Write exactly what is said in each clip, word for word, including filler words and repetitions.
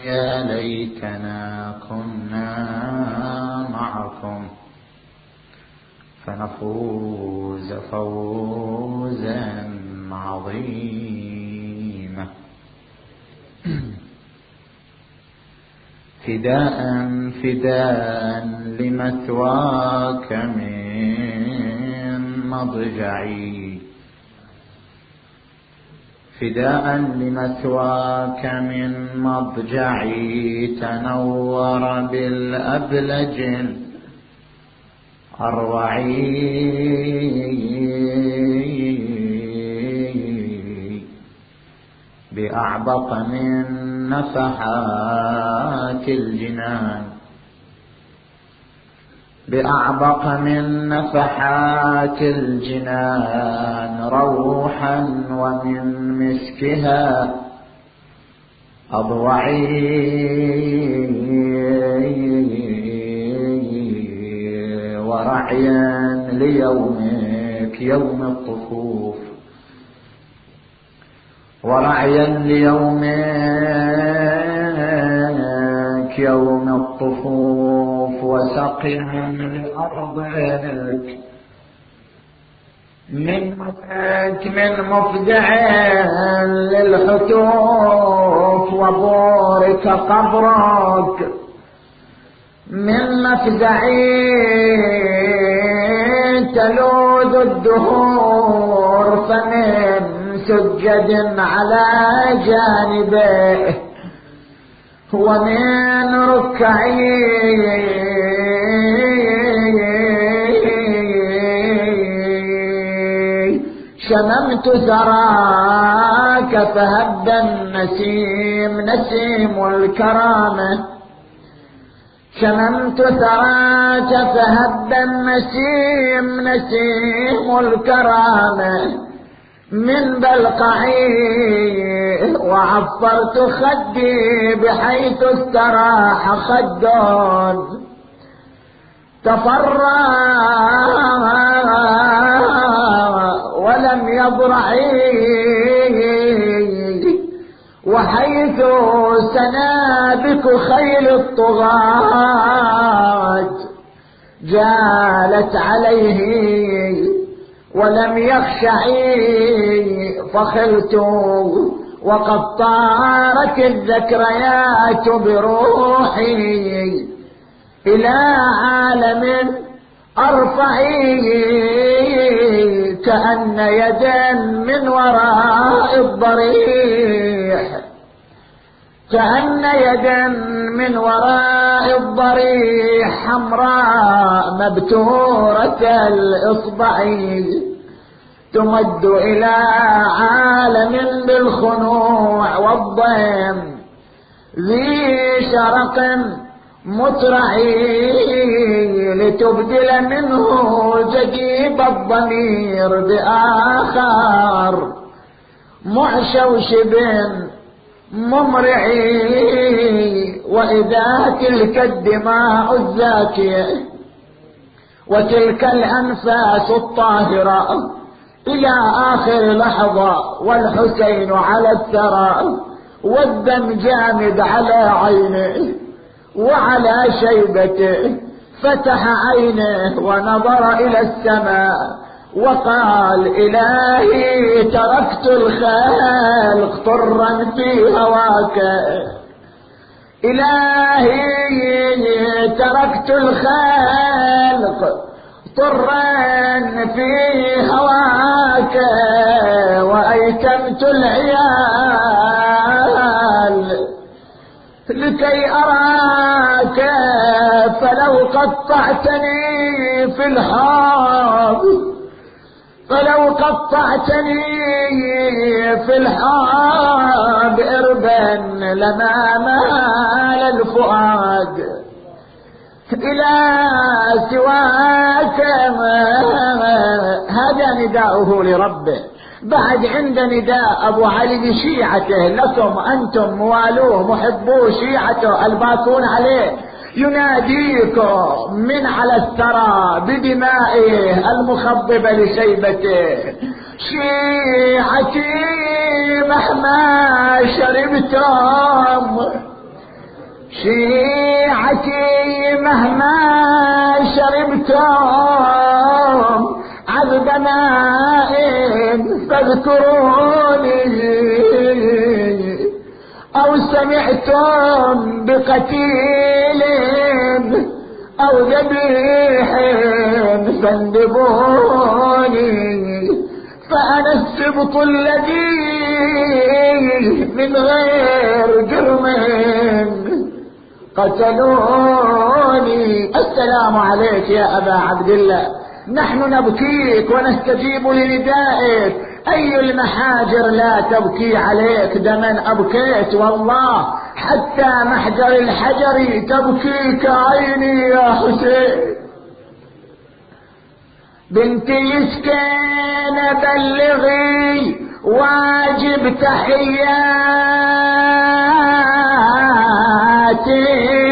يا ليتنا كنا معكم فنفوز فوزا عظيما. فداء فداء لمثواك من مضجعي، فداء لمثواك من مضجعي، تنور بالأبلج الأروعي، بأعبق من نفحات الجنان، بأعبق من نفحات الجنان روحا، ومن مسكها أضوعي، ورعيا ليومك يوم الطفوف، ورعيا ليومك يوم الطفوف، وسقيا لأرضك من مفدك من مفدع للحتوف، وبورك قبرك من مفزعي، تلوذ الدهور، فمن سجد على جانبه، ومن ركعي شممت ثراك، فهدى النسيم نسيم الكرامة، شممت ثراك فهدى النسيم نسيم الكرامة، من بلقعي وعفرت خدي، بحيث استراح خد تفرع ولم يضرعي، وحيث سنابك خيل الطغاة جالت عليه ولم يخشعي، فخلت وقد طارت الذكريات بروحي، إلى عالم أرفعي، كأن يدا من وراء الضريح، كأن يدا من وراء الضريح، حمراء مبتورة الإصبع، تمد إلى عالم بالخنوع والضيم، ذي شرق مترعي، لتبدل منه جديب الضمير بآخر معشوشب ممرعي، وإذا تلك الدماء الزاكية وتلك الأنفاس الطاهرة إلى آخر لحظة، والحسين على الثرى، والدم جامد على عينه وعلى شيبته، فتح عينه ونظر إلى السماء وقال: إلهي تركت الخلق طرا في هواك، إلهي تركت الخلق طرا في هواك، وأيتمت العيال لكي أراك، فلو قطعتني في الحب فلو قطعتني في الحب إربا لما مال الفؤاد إلى سواك. هذا نداؤه لربه. بعد عند نداء أبو علي لشيعته: لكم أنتم موالوه محبوه شيعته الباكون عليه، يناديكم من على الثرى بدمائه المخضبة لشيبته: شيعتي مهما شربتم شيعتي مهما شربتم عذب ماء فاذكروني، أو سمعتم بقتيل أو ذبيح فاندبوني، فأنا السبط الذي من غير جرم قتلوني. السلام عليك يا أبا عبد الله، نحن نبكيك ونستجيب لندائك. أي المحاجر لا تبكي عليك دما أبكيت والله، حتى محجر الحجر تبكيك عيني يا حسين. بنتي يسكن بلغي واجب تحياتي،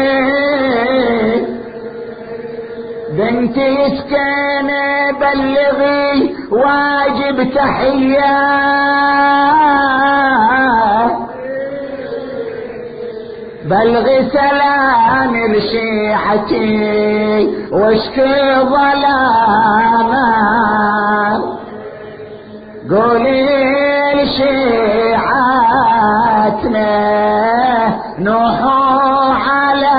بنتي يسكن بلغي واجب تحياتي، بلغي سلام لشيعتي واشكي ظلاما، قولي لشيعتنا نوحوا على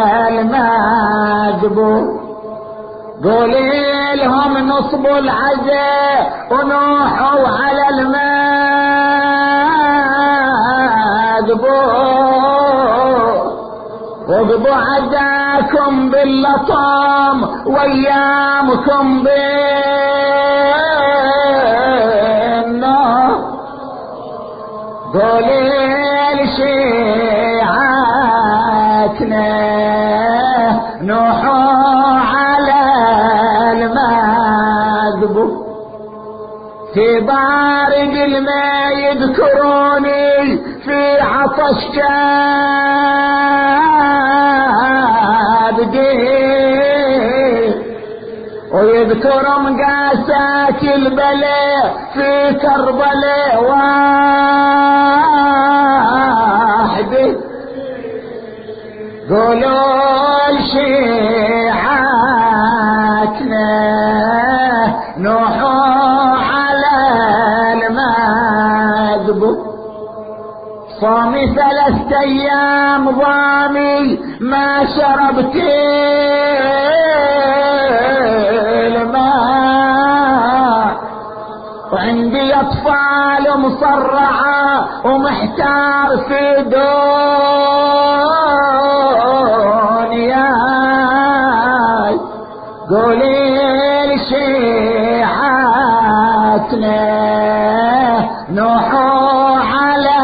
المذبوح، قولي لهم نصبوا العزاء ونوحوا على المذبوح، واقضوا عزاكم باللطام وايامكم بالنار، قولي لشيعتنا نوحوا على المذبوح، في بارد الماء يذكروني في عطش جابدي، ويذكر مقاسات البلاء في كربلاء واحدة، قولوا لشيعتنا نوحوا على المذبوح، صامي ثلاثة ايام ضامي ما شربت الماء، وعندي اطفال مصرعة ومحتار في دنياي، قولي لشيعتنا نوحوا على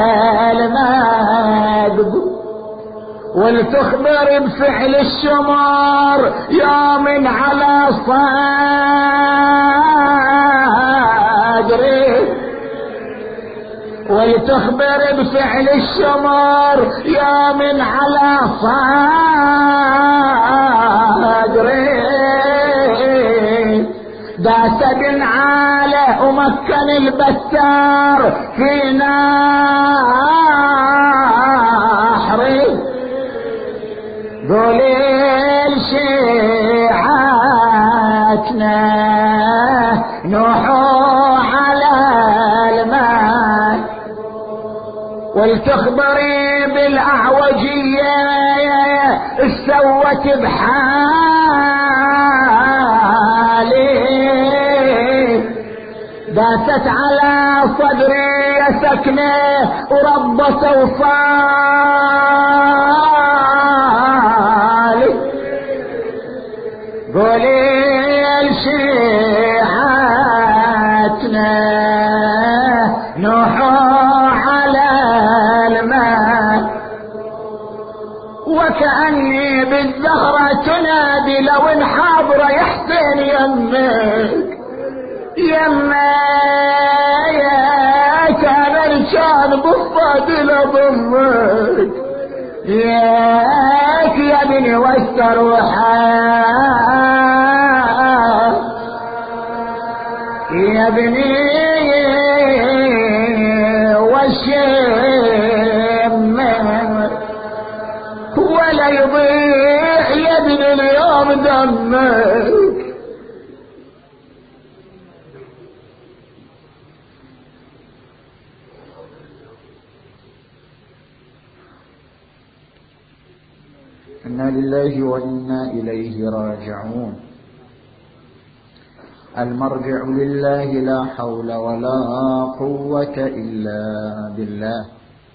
المذبوح، ولتخبر بفعل الشمار يوم على صدري، ولتخبر بفعل الشمار يوم على صدري، داس بن عاله ومكن البتار في نحري، قولي لشيعتنا نوحوا على الماء، ولتخبري بالاعوجية استوت بحالي، داست على صدري سكنة وربت وصالي، قولي لشيعتنا نوحوا على الماء، وكأني بالزهرة تنادي لو انحاضر يحسن يمك يما يا كان رجال بفضل ضمك، ياك يا ابني واستروحا يا ابني والشم لا يضيع يا ابن اليوم دمك. إنا لله وإنا إليه راجعون. المرجع لله لا حول ولا قوة إلا بالله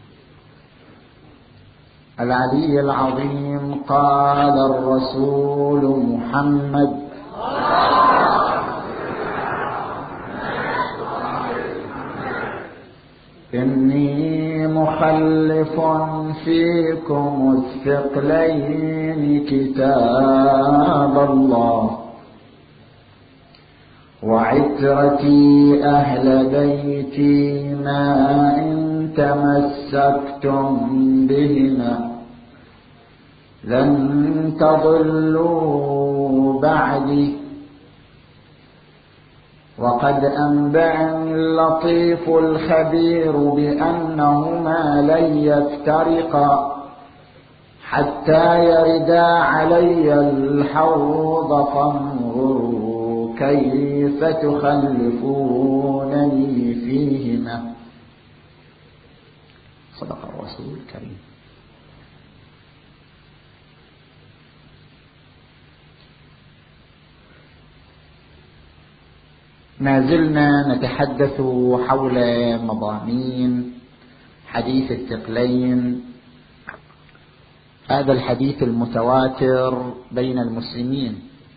العلي العظيم. قال الرسول محمد إني مخلف فيكم الثقلين كتاب الله وعترتي أهل بيتي ما إن تمسكتم بهما لن تضلوا بعدي. وقد أنبأني اللطيف الخبير بأنهما لن يفترقا حتى يردا علي الحوض فانظروا كيف تخلفونني فيهما. صدق الرسول الكريم. ما زلنا نتحدث حول مضامين حديث الثقلين، هذا الحديث المتواتر بين المسلمين.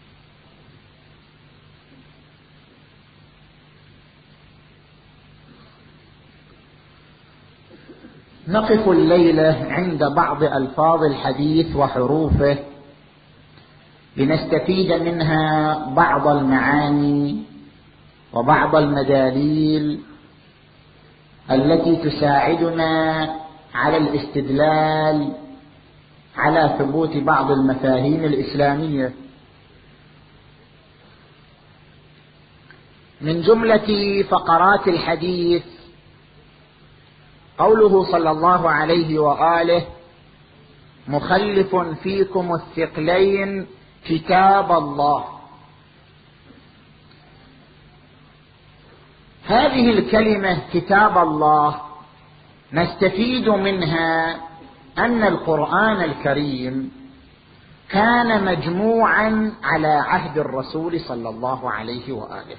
نقف الليلة عند بعض ألفاظ الحديث وحروفه لنستفيد منها بعض المعاني وبعض المداليل التي تساعدنا على الاستدلال على ثبوت بعض المفاهيم الإسلامية. من جملة فقرات الحديث قوله صلى الله عليه وآله مخلف فيكم الثقلين كتاب الله. هذه الكلمة كتاب الله نستفيد منها أن القرآن الكريم كان مجموعا على عهد الرسول صلى الله عليه وآله،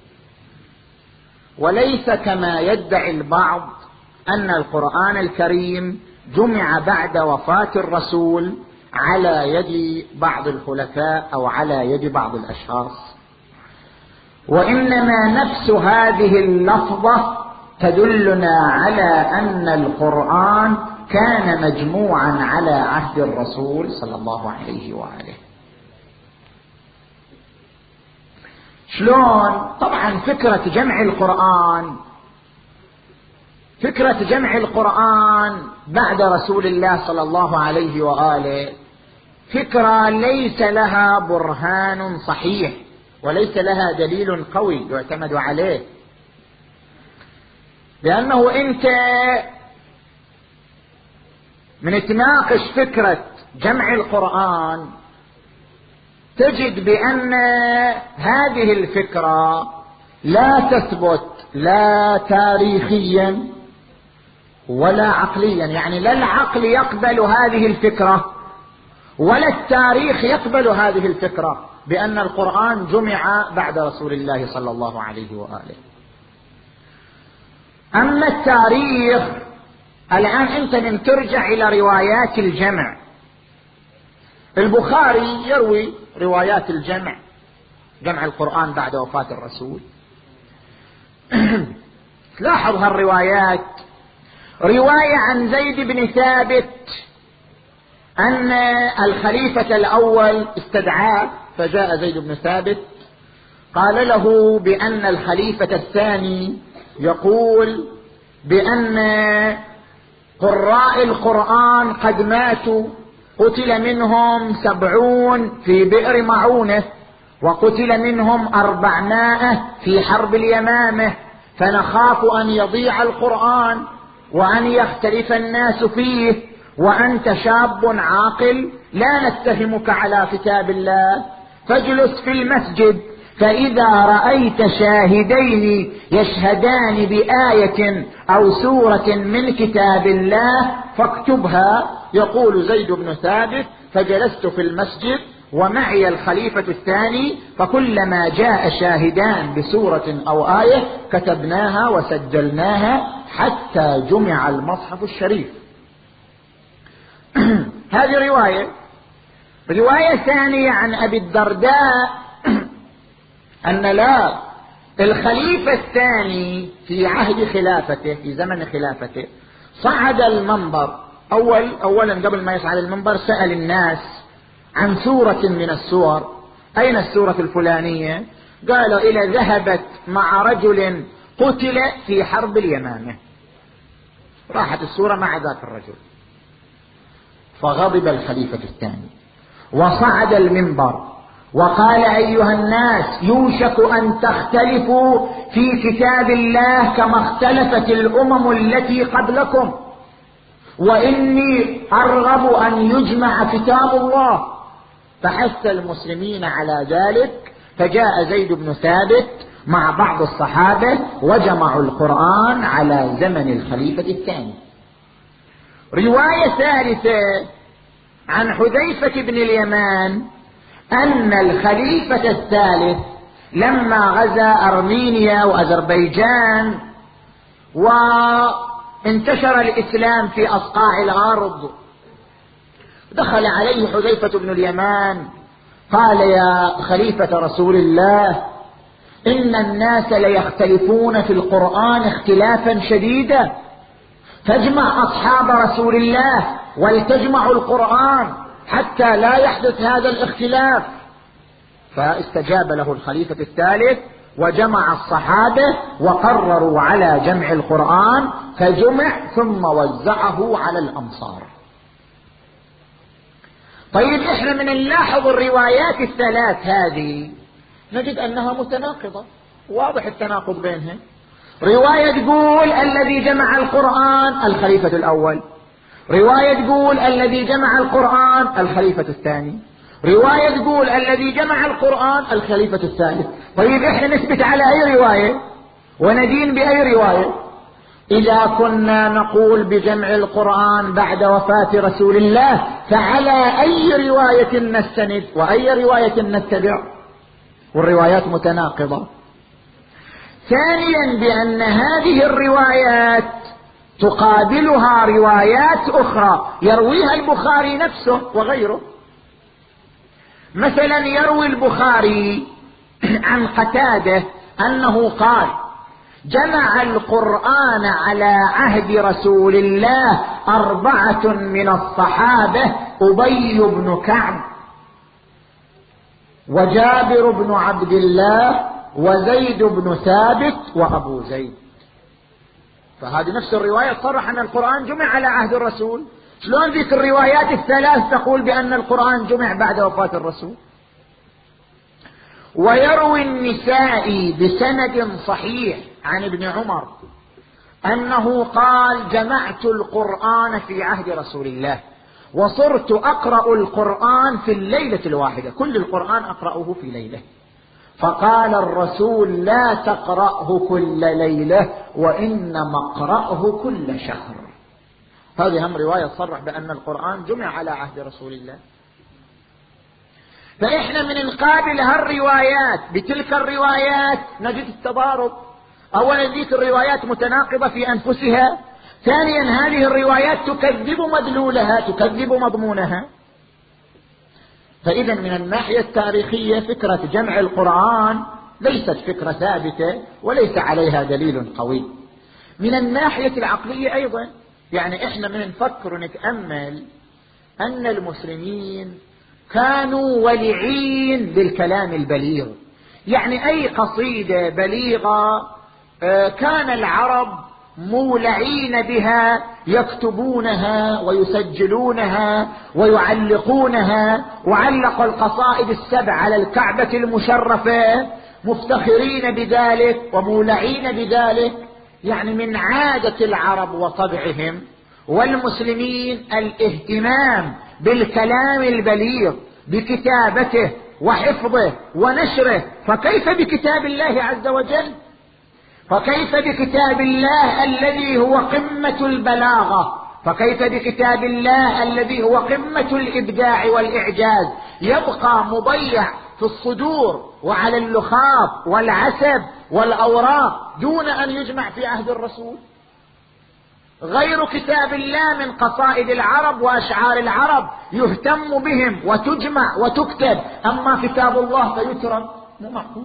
وليس كما يدعي البعض أن القرآن الكريم جمع بعد وفاة الرسول على يد بعض الخلفاء أو على يد بعض الأشخاص، وإنما نفس هذه اللفظة تدلنا على أن القرآن كان مجموعا على عهد الرسول صلى الله عليه وآله. شلون؟ طبعا فكرة جمع القرآن فكرة جمع القرآن بعد رسول الله صلى الله عليه وآله فكرة ليس لها برهان صحيح وليس لها دليل قوي يعتمد عليه، لأنه أنت من تناقش فكرة جمع القرآن تجد بأن هذه الفكرة لا تثبت لا تاريخيا ولا عقليا، يعني لا العقل يقبل هذه الفكرة ولا التاريخ يقبل هذه الفكرة بأن القرآن جمع بعد رسول الله صلى الله عليه وآله. أما التاريخ، الآن أنت من ترجع إلى روايات الجمع، البخاري يروي روايات الجمع، جمع القرآن بعد وفاة الرسول. لاحظ هالروايات، رواية عن زيد بن ثابت أن الخليفة الأول استدعاه، فجاء زيد بن ثابت قال له بأن الخليفة الثاني يقول بأن قراء القرآن قد ماتوا، قتل منهم سبعون في بئر معونة وقتل منهم أربعمائة في حرب اليمامة، فنخاف أن يضيع القرآن وأن يختلف الناس فيه وأنت شاب عاقل لا نتهمك على كتاب الله، فاجلس في المسجد، فإذا رأيت شاهدين يشهدان بآية أو سورة من كتاب الله فاكتبها. يقول زيد بن ثابت: فجلست في المسجد ومعي الخليفة الثاني، فكلما جاء شاهدان بسورة أو آية كتبناها وسجلناها حتى جمع المصحف الشريف. هذه رواية. رواية ثانية عن أبي الدرداء أن لا الخليفة الثاني في عهد خلافته، في زمن خلافته، صعد المنبر. أول أولا قبل ما يصعد المنبر سأل الناس عن سورة من السور: أين السورة الفلانية؟ قالوا: إلى ذهبت مع رجل قتل في حرب اليمامة. راحت السورة مع ذاك الرجل. فغضب الخليفة الثاني وصعد المنبر وقال: أيها الناس، يوشك أن تختلفوا في كتاب الله كما اختلفت الأمم التي قبلكم، وإني أرغب أن يجمع كتاب الله. فحث المسلمين على ذلك، فجاء زيد بن ثابت مع بعض الصحابة وجمعوا القرآن على زمن الخليفة الثاني. رواية ثالثة عن حذيفة بن اليمان أن الخليفة الثالث لما غزا أرمينيا وأذربيجان وانتشر الإسلام في أصقاع الأرض، دخل عليه حذيفة بن اليمان قال: يا خليفة رسول الله، إن الناس ليختلفون في القرآن اختلافا شديدا، فاجمع أصحاب رسول الله ولتجمعوا القرآن حتى لا يحدث هذا الاختلاف. فاستجاب له الخليفة الثالث وجمع الصحابة وقرروا على جمع القرآن، فجمع ثم وزعه على الأمصار. طيب، احنا من نلاحظ الروايات الثلاث هذه نجد أنها متناقضة، واضح التناقض بينها. رواية تقول الذي جمع القرآن الخليفة الأول، رواية تقول الذي جمع القرآن الخليفة الثاني، رواية تقول الذي جمع القرآن الخليفة الثالث. طيب، احنا نثبت على أي رواية وندين بأي رواية؟ إذا كنا نقول بجمع القرآن بعد وفاة رسول الله، فعلى أي رواية نستند وأي رواية نتبع؟ والروايات متناقضة. ثانيا، بأن هذه الروايات تقابلها روايات أخرى يرويها البخاري نفسه وغيره. مثلا يروي البخاري عن قتادة أنه قال: جمع القرآن على عهد رسول الله أربعة من الصحابة: أبي بن كعب وجابر بن عبد الله وزيد بن ثابت وأبو زيد. فهذه نفس الرواية تصرح أن القرآن جمع على عهد الرسول. شلون ذيك الروايات الثلاث تقول بأن القرآن جمع بعد وفاة الرسول؟ ويروي النسائي بسند صحيح عن ابن عمر أنه قال: جمعت القرآن في عهد رسول الله وصرت أقرأ القرآن في الليلة الواحدة، كل القرآن أقرأه في ليلة. فقال الرسول: لا تقرأه كل ليلة، وإنما اقرأه كل شهر. هذه هم رواية تصرح بأن القرآن جمع على عهد رسول الله. فإحنا من نقابل هالروايات بتلك الروايات نجد التضارب. أولا، ذيك الروايات متناقضة في أنفسها. ثانيا، هذه الروايات تكذب مدلولها، تكذب مضمونها. فإذا من الناحية التاريخية فكرة جمع القرآن ليست فكرة ثابتة وليس عليها دليل قوي. من الناحية العقلية أيضا، يعني إحنا من نفكر ونتأمل أن المسلمين كانوا ولعين بالكلام البليغ. يعني أي قصيدة بليغة كان العرب مولعين بها، يكتبونها ويسجلونها ويعلقونها، وعلقوا القصائد السبع على الكعبة المشرفة مفتخرين بذلك ومولعين بذلك. يعني من عادة العرب وطبعهم والمسلمين الاهتمام بالكلام البليغ بكتابته وحفظه ونشره، فكيف بكتاب الله عز وجل؟ فكيف بكتاب الله الذي هو قمة البلاغة؟ فكيف بكتاب الله الذي هو قمة الإبداع والإعجاز يبقى مضيع في الصدور وعلى اللخاف والعسب والأوراق دون أن يجمع في عهد الرسول؟ غير كتاب الله من قصائد العرب وأشعار العرب يهتم بهم وتجمع وتكتب، أما كتاب الله فيترك، مو معقول.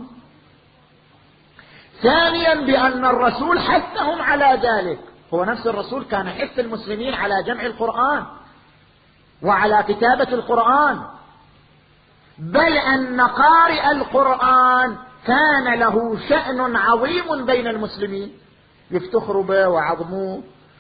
ثانيا بأن الرسول حثهم على ذلك، هو نفس الرسول كان يحث المسلمين على جمع القرآن وعلى كتابة القرآن، بل أن قارئ القرآن كان له شأن عظيم بين المسلمين يفتخروا به وعظموه.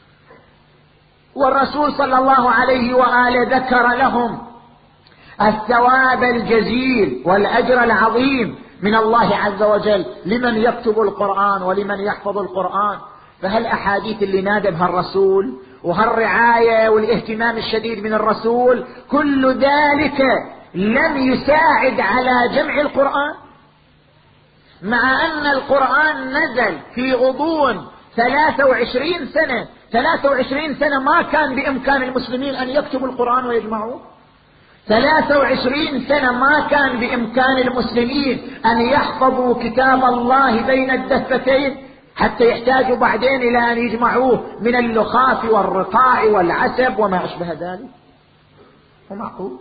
والرسول صلى الله عليه وآله ذكر لهم الثواب الجزيل والأجر العظيم من الله عز وجل لمن يكتب القرآن ولمن يحفظ القرآن. فهالأحاديث اللي نادى بها الرسول وهالرعاية والاهتمام الشديد من الرسول كل ذلك لم يساعد على جمع القرآن، مع أن القرآن نزل في غضون ثلاثة وعشرين سنة. ثلاثة وعشرين سنة ما كان بإمكان المسلمين أن يكتبوا القرآن ويجمعوه. ثلاثة وعشرين سنة ما كان بإمكان المسلمين أن يحفظوا كتاب الله بين الدفتين حتى يحتاجوا بعدين إلى أن يجمعوه من اللخاف والرقاع والعسب وما أشبه ذلك. هو معقول؟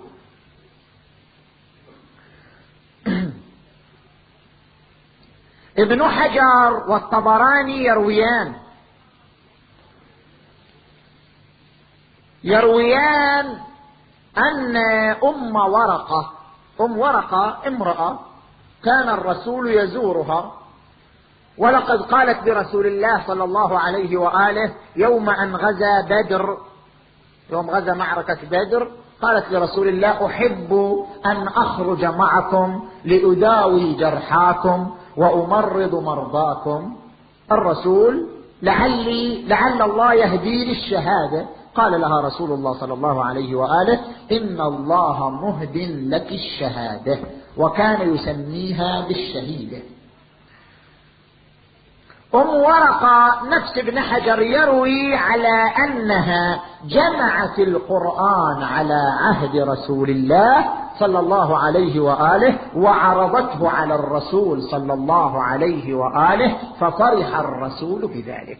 ابن حجر والطبراني يرويان يرويان أن أم ورقة أم ورقة امرأة كان الرسول يزورها، ولقد قالت برسول الله صلى الله عليه وآله يوم أن غزا بدر، يوم غزا معركة بدر، قالت لرسول الله أحب أن أخرج معكم لأداوي جرحاكم وأمرض مرضاكم. الرسول لعلي لعل الله يهدي للشهادة. قال لها رسول الله صلى الله عليه وآله إن الله مهد لك الشهادة، وكان يسميها بالشهيدة. أم ورقة نفس ابن حجر يروي على أنها جمعت القرآن على عهد رسول الله صلى الله عليه وآله وعرضته على الرسول صلى الله عليه وآله ففرح الرسول بذلك.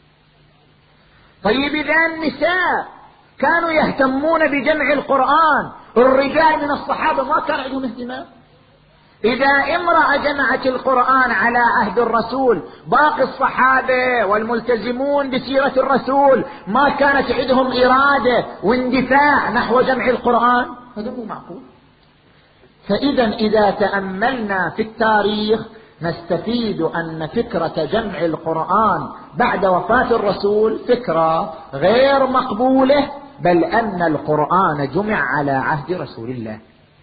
طيب إذا النساء كانوا يهتمون بجمع القرآن، الرجال من الصحابة ما كان عندهم اهتمام. إذا امرأة جمعت القرآن على عهد الرسول، باقي الصحابة والملتزمون بسيرة الرسول ما كانت عندهم إرادة واندفاع نحو جمع القرآن؟ هذا مو معقول. فإذا إذا تأملنا في التاريخ نستفيد أن فكرة جمع القرآن بعد وفاة الرسول فكرة غير مقبولة، بل أن القرآن جمع على عهد رسول الله.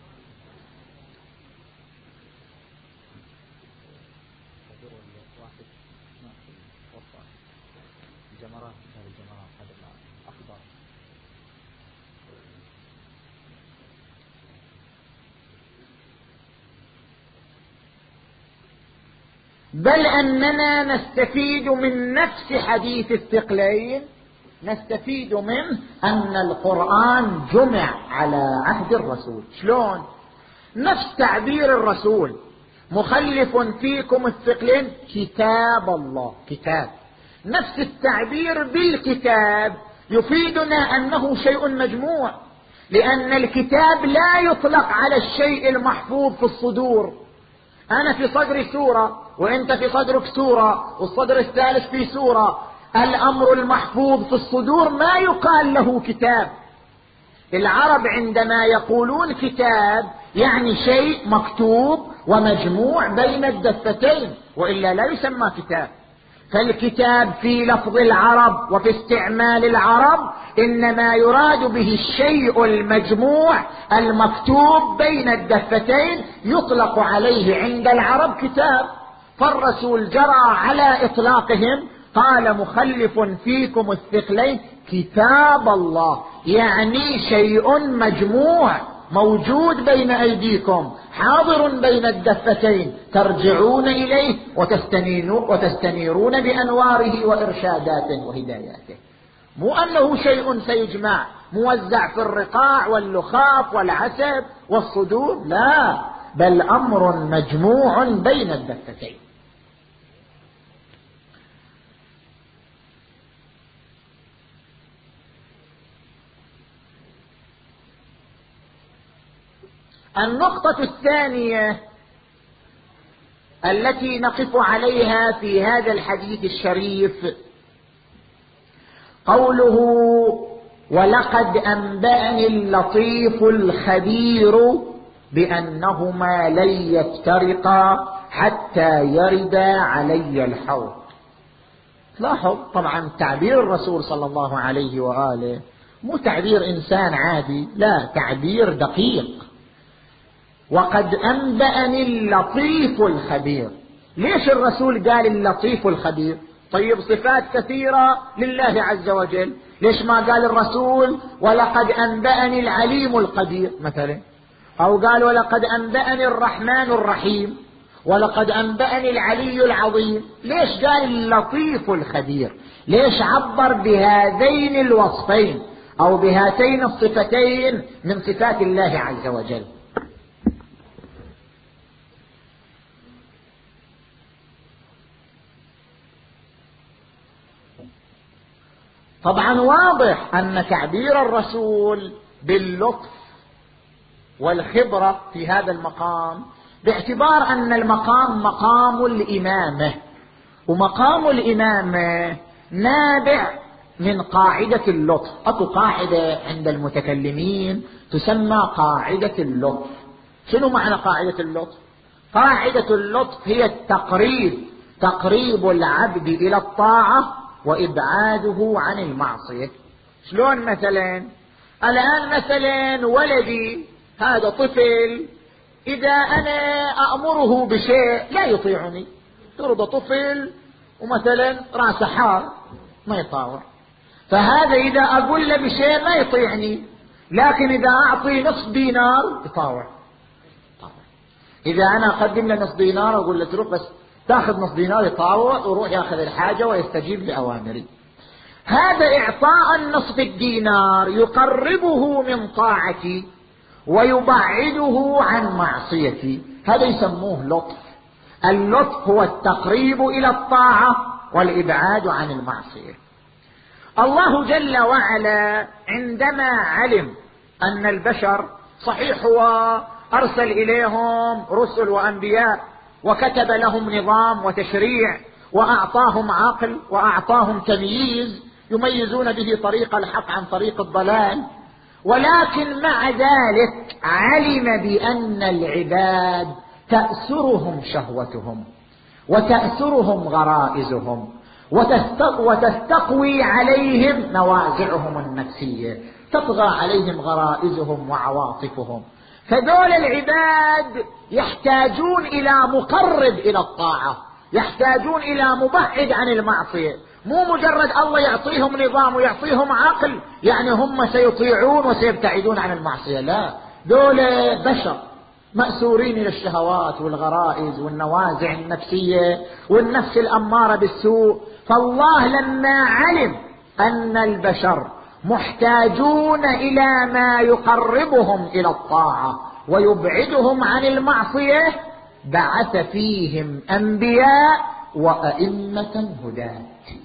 بل أننا نستفيد من نفس حديث الثقلين، نستفيد منه أن القرآن جمع على عهد الرسول. شلون؟ نفس تعبير الرسول مخلف فيكم الثقلين كتاب الله، كتاب، نفس التعبير بالكتاب يفيدنا أنه شيء مجموع، لأن الكتاب لا يطلق على الشيء المحفوظ في الصدور. أنا في صدري سورة وأنت في صدرك سورة والصدر الثالث في سورة، الأمر المحفوظ في الصدور ما يقال له كتاب. العرب عندما يقولون كتاب يعني شيء مكتوب ومجموع بين الدفتين، وإلا لا يسمى كتاب. فالكتاب في لفظ العرب وفي استعمال العرب إنما يراد به الشيء المجموع المكتوب بين الدفتين، يطلق عليه عند العرب كتاب. فالرسول جرى على إطلاقهم قال مخلف فيكم الثقلين كتاب الله، يعني شيء مجموع موجود بين أيديكم حاضر بين الدفتين ترجعون إليه وتستنيرون بأنواره وإرشاداته وهداياته. مو أنه شيء سيجمع موزع في الرقاع واللخاف والعسب والصدور، لا، بل أمر مجموع بين الدفتين. النقطة الثانية التي نقف عليها في هذا الحديث الشريف قوله ولقد أنبأني اللطيف الخبير بأنهما لن يفترقا حتى يردا علي الحوض. لاحظ طبعا تعبير الرسول صلى الله عليه وآله مو تعبير إنسان عادي، لا، تعبير دقيق. وقد أنبأني اللطيف الخبير. ليش الرسول قال اللطيف الخبير؟ طيب صفات كثيرة لله عز وجل، ليش ما قال الرسول ولقد أنبأني العليم القدير مثلا، أو قال ولقد أنبأني الرحمن الرحيم، ولقد أنبأني العلي العظيم؟ ليش قال اللطيف الخبير؟ ليش عبر بهذين الوصفين أو بهاتين الصفتين من صفات الله عز وجل؟ طبعا واضح أن تعبير الرسول باللطف والخبرة في هذا المقام باعتبار أن المقام مقام الإمامة، ومقام الإمامة نابع من قاعدة اللطف. أكو قاعدة عند المتكلمين تسمى قاعدة اللطف. شنو معنى قاعدة اللطف؟ قاعدة اللطف هي التقريب، تقريب العبد إلى الطاعة وإبعاده عن المعصية. شلون مثلا؟ الآن مثلا ولدي هذا طفل، إذا أنا أأمره بشيء لا يطيعني. ترضى طفل ومثلا رأس حار ما يطاوع، فهذا إذا أقول له بشيء ما يطيعني، لكن إذا أعطي نصف دينار يطاوع. إذا أنا أقدم له نصف دينار أقول له تروح بس تأخذ نصف دينار يطاوع ويروح يأخذ الحاجة ويستجيب لأوامري. هذا إعطاء النصف الدينار يقربه من طاعتي ويبعده عن معصيتي، هذا يسموه لطف. اللطف هو التقريب إلى الطاعة والإبعاد عن المعصية. الله جل وعلا عندما علم أن البشر صحيح هو أرسل إليهم رسل وأنبياء وكتب لهم نظام وتشريع وأعطاهم عقل وأعطاهم تمييز يميزون به طريق الحق عن طريق الضلال، ولكن مع ذلك علم بأن العباد تأسرهم شهوتهم وتأسرهم غرائزهم وتستقوي عليهم نوازعهم النفسية، تطغى عليهم غرائزهم وعواطفهم. فدول العباد يحتاجون إلى مقرب إلى الطاعة، يحتاجون إلى مبعد عن المعصية. مو مجرد الله يعطيهم نظام ويعطيهم عقل يعني هم سيطيعون وسيبتعدون عن المعصية، لا، دول بشر مأسورين إلى الشهوات والغرائز والنوازع النفسية والنفس الأمارة بالسوء. فالله لما علم أن البشر محتاجون إلى ما يقربهم إلى الطاعة ويبعدهم عن المعصية بعث فيهم أنبياء وأئمة هداة.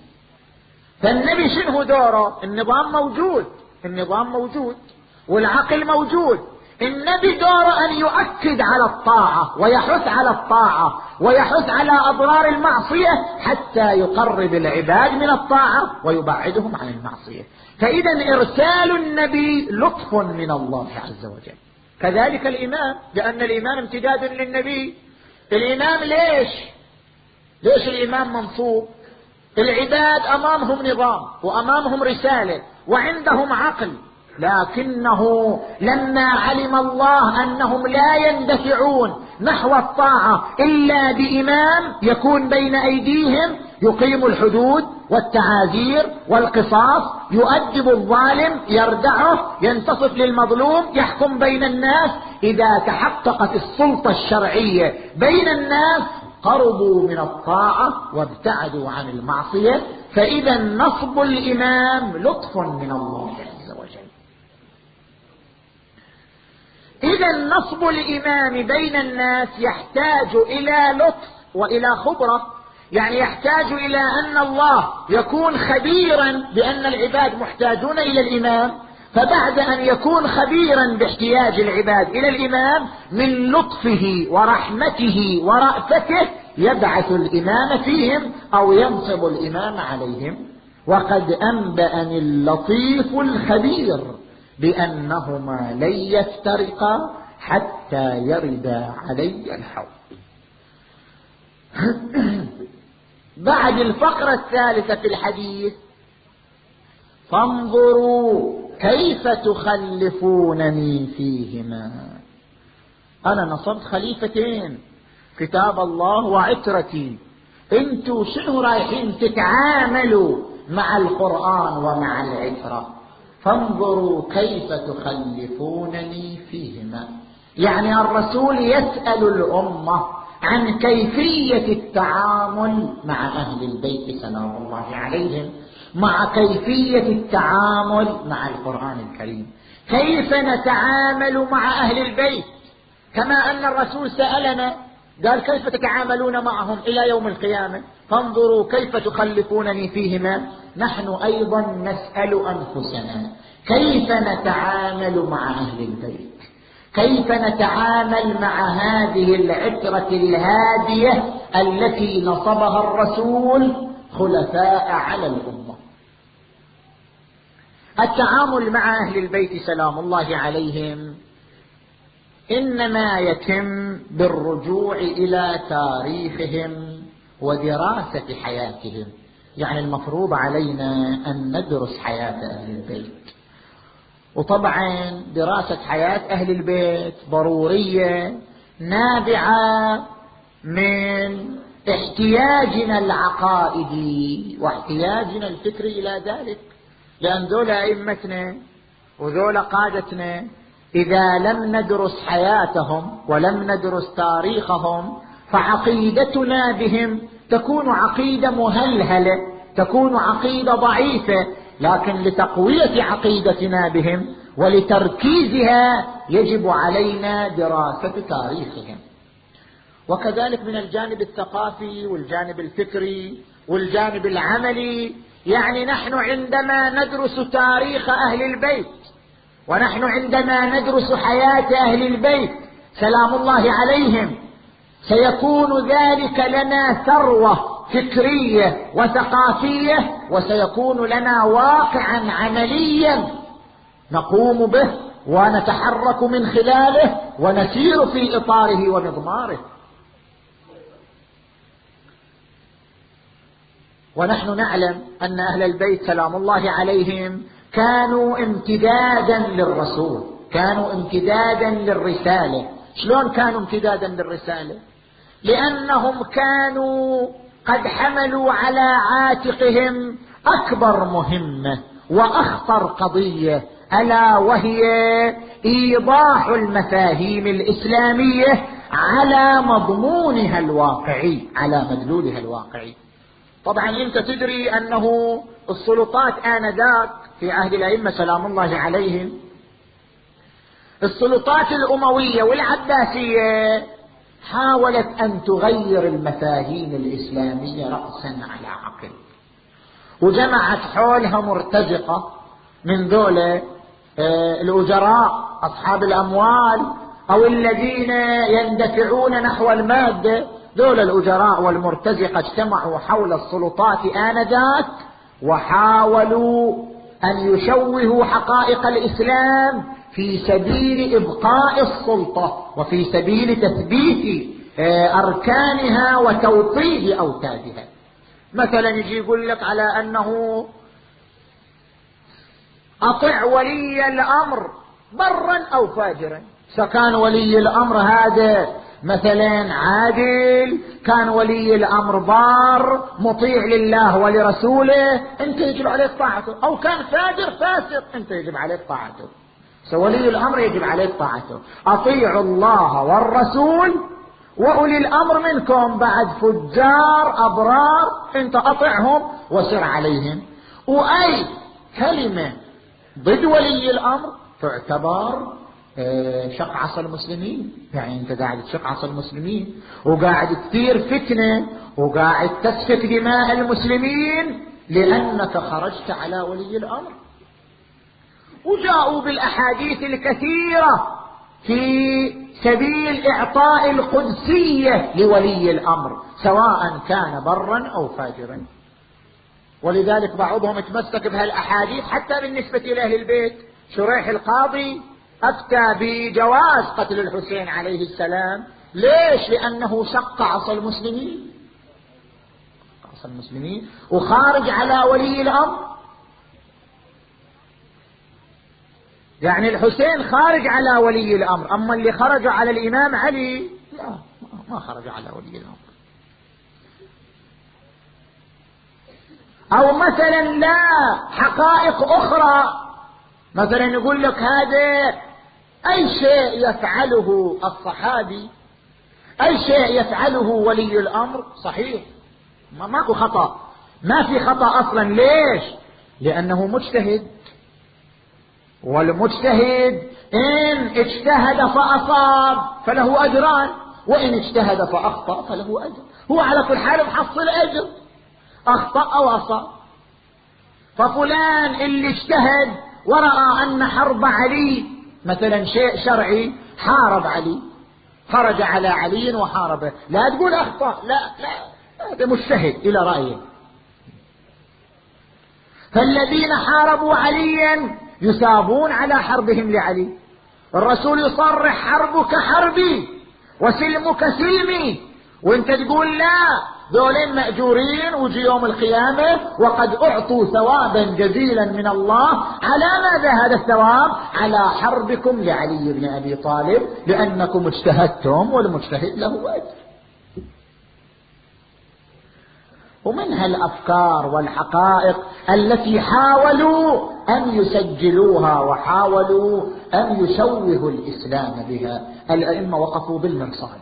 فالنبي شنو دوره؟ النظام موجود، النظام موجود والعقل موجود. النبي دوره أن يؤكد على الطاعة ويحث على الطاعة ويحث على أضرار المعصية حتى يقرب العباد من الطاعة ويبعدهم عن المعصية. فإذا إرسال النبي لطف من الله عز وجل. كذلك الإمام، لأن الإمام امتداد للنبي. الإمام ليش؟ ليش الإمام منصوب؟ العباد أمامهم نظام وأمامهم رسالة وعندهم عقل، لكنه لما علم الله أنهم لا يندفعون نحو الطاعة إلا بإمام يكون بين أيديهم يقيم الحدود والتعازير والقصاص، يؤدب الظالم، يردعه، ينتصف للمظلوم، يحكم بين الناس. إذا تحققت السلطة الشرعية بين الناس قربوا من الطاعة وابتعدوا عن المعصية. فإذا نصب الإمام لطف من الله عز وجل. إذا نصب الإمام بين الناس يحتاج إلى لطف وإلى خبرة، يعني يحتاج إلى أن الله يكون خبيرا بأن العباد محتاجون إلى الإمام، فبعد أن يكون خبيرا باحتياج العباد إلى الإمام من لطفه ورحمته ورأفته يبعث الإمام فيهم أو ينصب الإمام عليهم. وقد أنبأني اللطيف الخبير بأنهما لن يفترقا حتى يردا علي الحوض. بعد الفقرة الثالثة في الحديث: فانظروا كيف تخلفونني فيهما. أنا نصبت خليفتين، كتاب الله وعترتي، انتوا شنو رايحين تتعاملوا مع القرآن ومع العترة؟ فانظروا كيف تخلفونني فيهما. يعني الرسول يسأل الأمة عن كيفية التعامل مع أهل البيت سلام الله عليهم، مع كيفية التعامل مع القرآن الكريم، كيف نتعامل مع أهل البيت. كما أن الرسول سألنا قال كيف تتعاملون معهم إلى يوم القيامة، فانظروا كيف تخلفونني فيهما. نحن أيضا نسأل أنفسنا كيف نتعامل مع أهل البيت، كيف نتعامل مع هذه العترة الهادية التي نصبها الرسول خلفاء على الأمة. التعامل مع أهل البيت سلام الله عليهم إنما يتم بالرجوع إلى تاريخهم ودراسة حياتهم. يعني المفروض علينا أن ندرس حياة أهل البيت، وطبعا دراسة حياة أهل البيت ضرورية نابعة من احتياجنا العقائدي واحتياجنا الفكري إلى ذلك، لأن ذولا أئمتنا وذولا قادتنا إذا لم ندرس حياتهم ولم ندرس تاريخهم فعقيدتنا بهم تكون عقيدة مهلهلة، تكون عقيدة ضعيفة. لكن لتقوية عقيدتنا بهم ولتركيزها يجب علينا دراسة تاريخهم. وكذلك من الجانب الثقافي والجانب الفكري والجانب العملي. يعني نحن عندما ندرس تاريخ أهل البيت ونحن عندما ندرس حياة أهل البيت سلام الله عليهم سيكون ذلك لنا ثروة فكرية وثقافية، وسيكون لنا واقعا عمليا نقوم به ونتحرك من خلاله ونسير في إطاره ومضماره. ونحن نعلم أن أهل البيت سلام الله عليهم كانوا امتدادا للرسول، كانوا امتدادا للرسالة. شلون كانوا امتدادا للرسالة؟ لأنهم كانوا قد حملوا على عاتقهم أكبر مهمة وأخطر قضية، ألا وهي إيضاح المفاهيم الإسلامية على مضمونها الواقعي، على مدلولها الواقعي. طبعا انت تدري أنه السلطات آنذاك في عهد الأئمة سلام الله عليهم، السلطات الأموية والعباسية حاولت أن تغير المفاهيم الإسلامية رأسا على عقل، وجمعت حولها مرتزقة من ذولا الأجراء أصحاب الأموال أو الذين يندفعون نحو المادة. ذولا الأجراء والمرتزقة اجتمعوا حول السلطات آنذاك وحاولوا أن يشوهوا حقائق الإسلام في سبيل إبقاء السلطة وفي سبيل تثبيت أركانها وتوطيد أوتادها. مثلا يجي يقول لك على أنه أطع ولي الأمر برا أو فاجرا، سكان ولي الأمر هذا مثلا عادل، كان ولي الأمر بار مطيع لله ولرسوله، أنت يجب عليك طاعته. أو كان فاجر فاسق، أنت يجب عليك طاعته. ولي الأمر يجب عليك طاعته. أطيعوا الله والرسول وأولي الأمر منكم، بعد فجار أبرار أنت أطعهم وسر عليهم. وأي كلمة ضد ولي الأمر تعتبر شق عصا المسلمين. يعني أنت قاعد تشق عصا المسلمين، وقاعد تثير فتنة، وقاعد تسفك دماء المسلمين لأنك خرجت على ولي الأمر. وجاءوا بالأحاديث الكثيرة في سبيل إعطاء القدسية لولي الأمر سواء كان برا أو فاجرا. ولذلك بعضهم تمسك بهالأحاديث حتى بالنسبة لأهل البيت. شريح القاضي أفتى بجواز قتل الحسين عليه السلام. ليش؟ لأنه شق عصا المسلمين، عصا المسلمين وخارج على ولي الأمر. يعني الحسين خارج على ولي الأمر، أما اللي خرج على الإمام علي لا، ما خرج على ولي الأمر. أو مثلا لا، حقائق أخرى، مثلا يقول لك هذا أي شيء يفعله الصحابي، أي شيء يفعله ولي الأمر صحيح، ما ماكو خطأ، ما في خطأ أصلا. ليش؟ لأنه مجتهد، والمجتهد إن اجتهد فأصاب فله أجران، وإن اجتهد فأخطأ فله أجر. هو على كل حال محصل أجر، أخطأ أو أصاب. ففلان اللي اجتهد ورأى أن حرب علي مثلا شيء شرعي، حارب علي، خرج على علي وحاربه، لا تقول أخطأ، لا لا، هذا مجتهد إلى رأيه. فالذين حاربوا عليا يثابون على حربهم لعلي. الرسول يصرح حربك حربي وسلمك سلمي، وانت تقول لا، دولين مأجورين وجي يوم القيامة وقد أعطوا ثوابا جزيلا من الله. على ماذا هذا الثواب؟ على حربكم لعلي بن أبي طالب، لأنكم اجتهدتم والمجتهد له أجر. ومنها الأفكار والحقائق التي حاولوا أن يسجلوها وحاولوا أن يشوهوا الإسلام بها. الأئمة وقفوا بالمرصاد،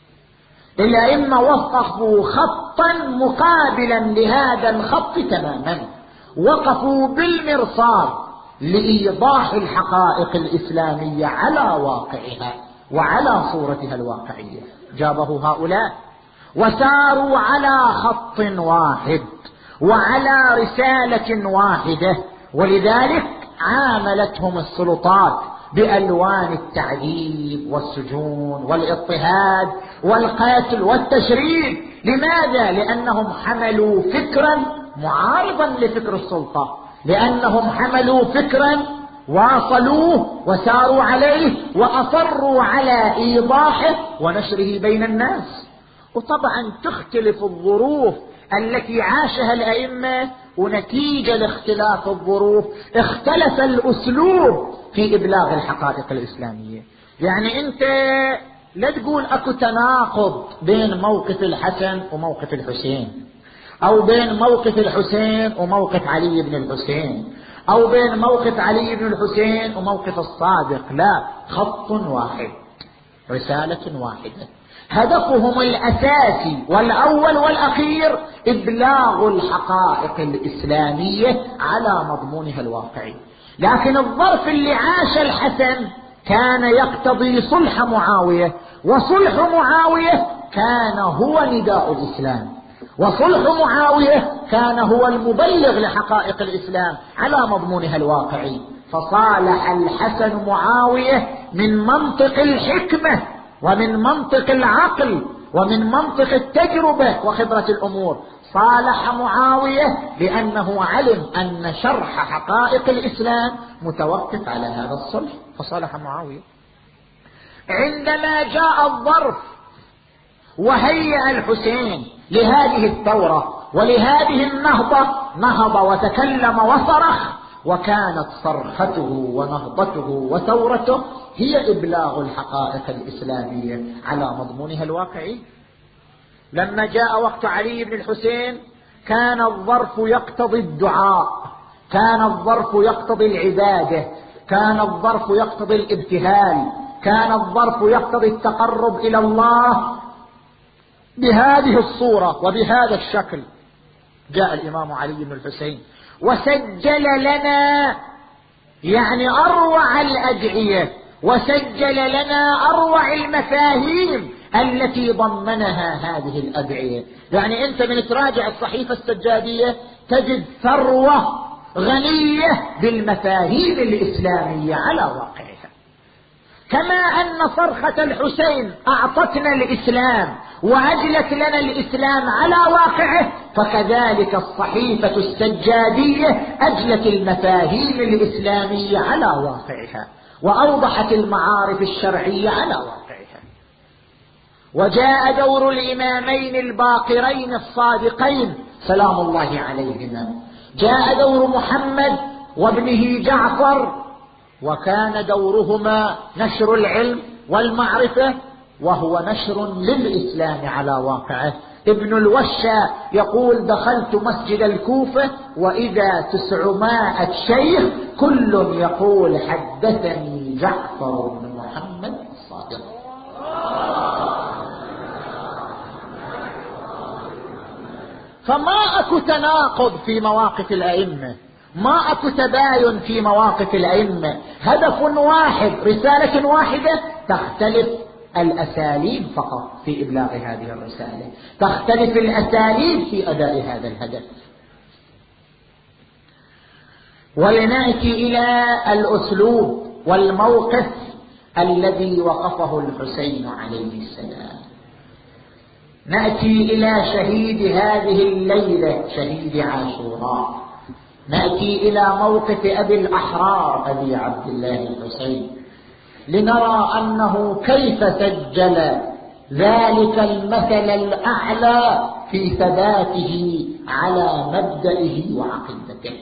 الأئمة وقفوا خطا مقابلا لهذا الخط تماما، وقفوا بالمرصاد لإيضاح الحقائق الإسلامية على واقعها وعلى صورتها الواقعية. جابه هؤلاء وساروا على خط واحد وعلى رسالة واحدة، ولذلك عاملتهم السلطات بألوان التعذيب والسجون والاضطهاد والقتل والتشريد. لماذا؟ لأنهم حملوا فكرا معارضا لفكر السلطة، لأنهم حملوا فكرا واصلوه وساروا عليه وأصروا على إيضاحه ونشره بين الناس. وطبعا تختلف الظروف التي عاشها الأئمة، ونتيجة لاختلاف الظروف اختلف الأسلوب في إبلاغ الحقائق الإسلامية. يعني أنت لا تقول أكو تناقض بين موقف الحسن وموقف الحسين، أو بين موقف الحسين وموقف علي بن الحسين، أو بين موقف علي بن الحسين وموقف الصادق. لا، خط واحد، رسالة واحدة، هدفهم الأساسي والأول والأخير إبلاغ الحقائق الإسلامية على مضمونها الواقعي. لكن الظرف اللي عاش الحسن كان يقتضي صلح معاوية، وصلح معاوية كان هو نداء الإسلام، وصلح معاوية كان هو المبلغ لحقائق الإسلام على مضمونها الواقعي. فصالح الحسن معاوية من منطق الحكمة ومن منطق العقل ومن منطق التجربة وخبرة الأمور. صالح معاوية لأنه علم أن شرح حقائق الإسلام متوقف على هذا الصلح، فصالح معاوية. عندما جاء الظرف وهيأ الحسين لهذه الثورة ولهذه النهضة، نهض وتكلم وصرخ، وكانت صرخته ونهضته وثورته هي إبلاغ الحقائق الإسلامية على مضمونها الواقعي. لما جاء وقت علي بن الحسين كان الظرف يقتضي الدعاء، كان الظرف يقتضي العبادة، كان الظرف يقتضي الابتهال، كان الظرف يقتضي التقرب إلى الله بهذه الصورة وبهذا الشكل. جاء الإمام علي بن الحسين وسجل لنا يعني أروع الأدعية، وسجل لنا أروع المفاهيم التي ضمنها هذه الأدعية. يعني أنت من تراجع الصحيفة السجادية تجد ثروة غنية بالمفاهيم الإسلامية على واقعها. كما أن صرخة الحسين أعطتنا الإسلام وأجلت لنا الإسلام على واقعه، فكذلك الصحيفة السجادية أجلت المفاهيم الإسلامية على واقعها وأوضحت المعارف الشرعية على واقعها. وجاء دور الإمامين الباقرين الصادقين سلام الله عليهما، جاء دور محمد وابنه جعفر، وكان دورهما نشر العلم والمعرفة وهو نشر للإسلام على واقعه. ابن الوشا يقول دخلت مسجد الكوفة وإذا تسعمائة شيخ كل يقول حدثني جعفر بن محمد الصادق. فما أكو تناقض في مواقف الأئمة، ما أكو تباين في مواقف الأئمة، هدف واحد، رسالة واحدة، تختلف الأساليب فقط في إبلاغ هذه الرسالة، تختلف الأساليب في أداء هذا الهدف. ولنأتي إلى الأسلوب والموقف الذي وقفه الحسين عليه السلام. نأتي إلى شهيد هذه الليلة، شهيد عاشوراء، نأتي إلى موقف أبي الأحرار أبي عبد الله الحسين، لنرى أنه كيف سجل ذلك المثل الأعلى في ثباته على مبدئه وعقيدته.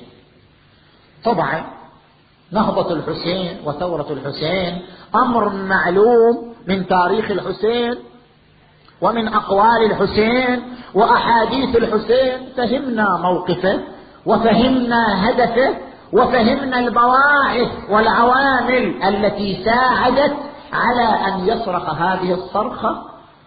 طبعا نهضة الحسين وثورة الحسين أمر معلوم من تاريخ الحسين ومن أقوال الحسين وأحاديث الحسين، فهمنا موقفه وفهمنا هدفه وفهمنا البواعث والعوامل التي ساعدت على أن يصرخ هذه الصرخة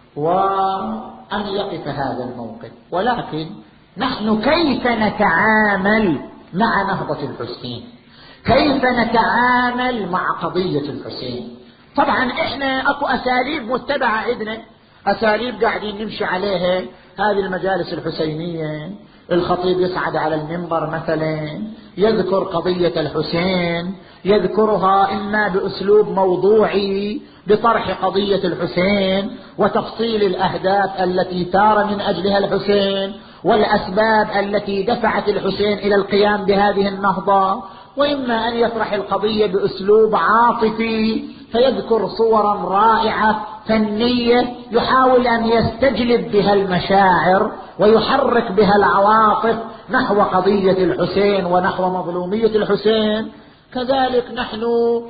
وأن يقف هذا الموقف. ولكن نحن كيف نتعامل مع نهضة الحسين؟ كيف نتعامل مع قضية الحسين؟ طبعا احنا اكو اساليب متبعة عندنا، اساليب قاعدين نمشي عليها. هذه المجالس الحسينية الخطيب يصعد على المنبر مثلا يذكر قضية الحسين، يذكرها إما بأسلوب موضوعي بطرح قضية الحسين وتفصيل الأهداف التي ثار من أجلها الحسين والأسباب التي دفعت الحسين إلى القيام بهذه النهضة، وإما أن يطرح القضية بأسلوب عاطفي فيذكر صورا رائعة فنية يحاول أن يستجلب بها المشاعر ويحرك بها العواطف نحو قضية الحسين ونحو مظلومية الحسين. كذلك نحن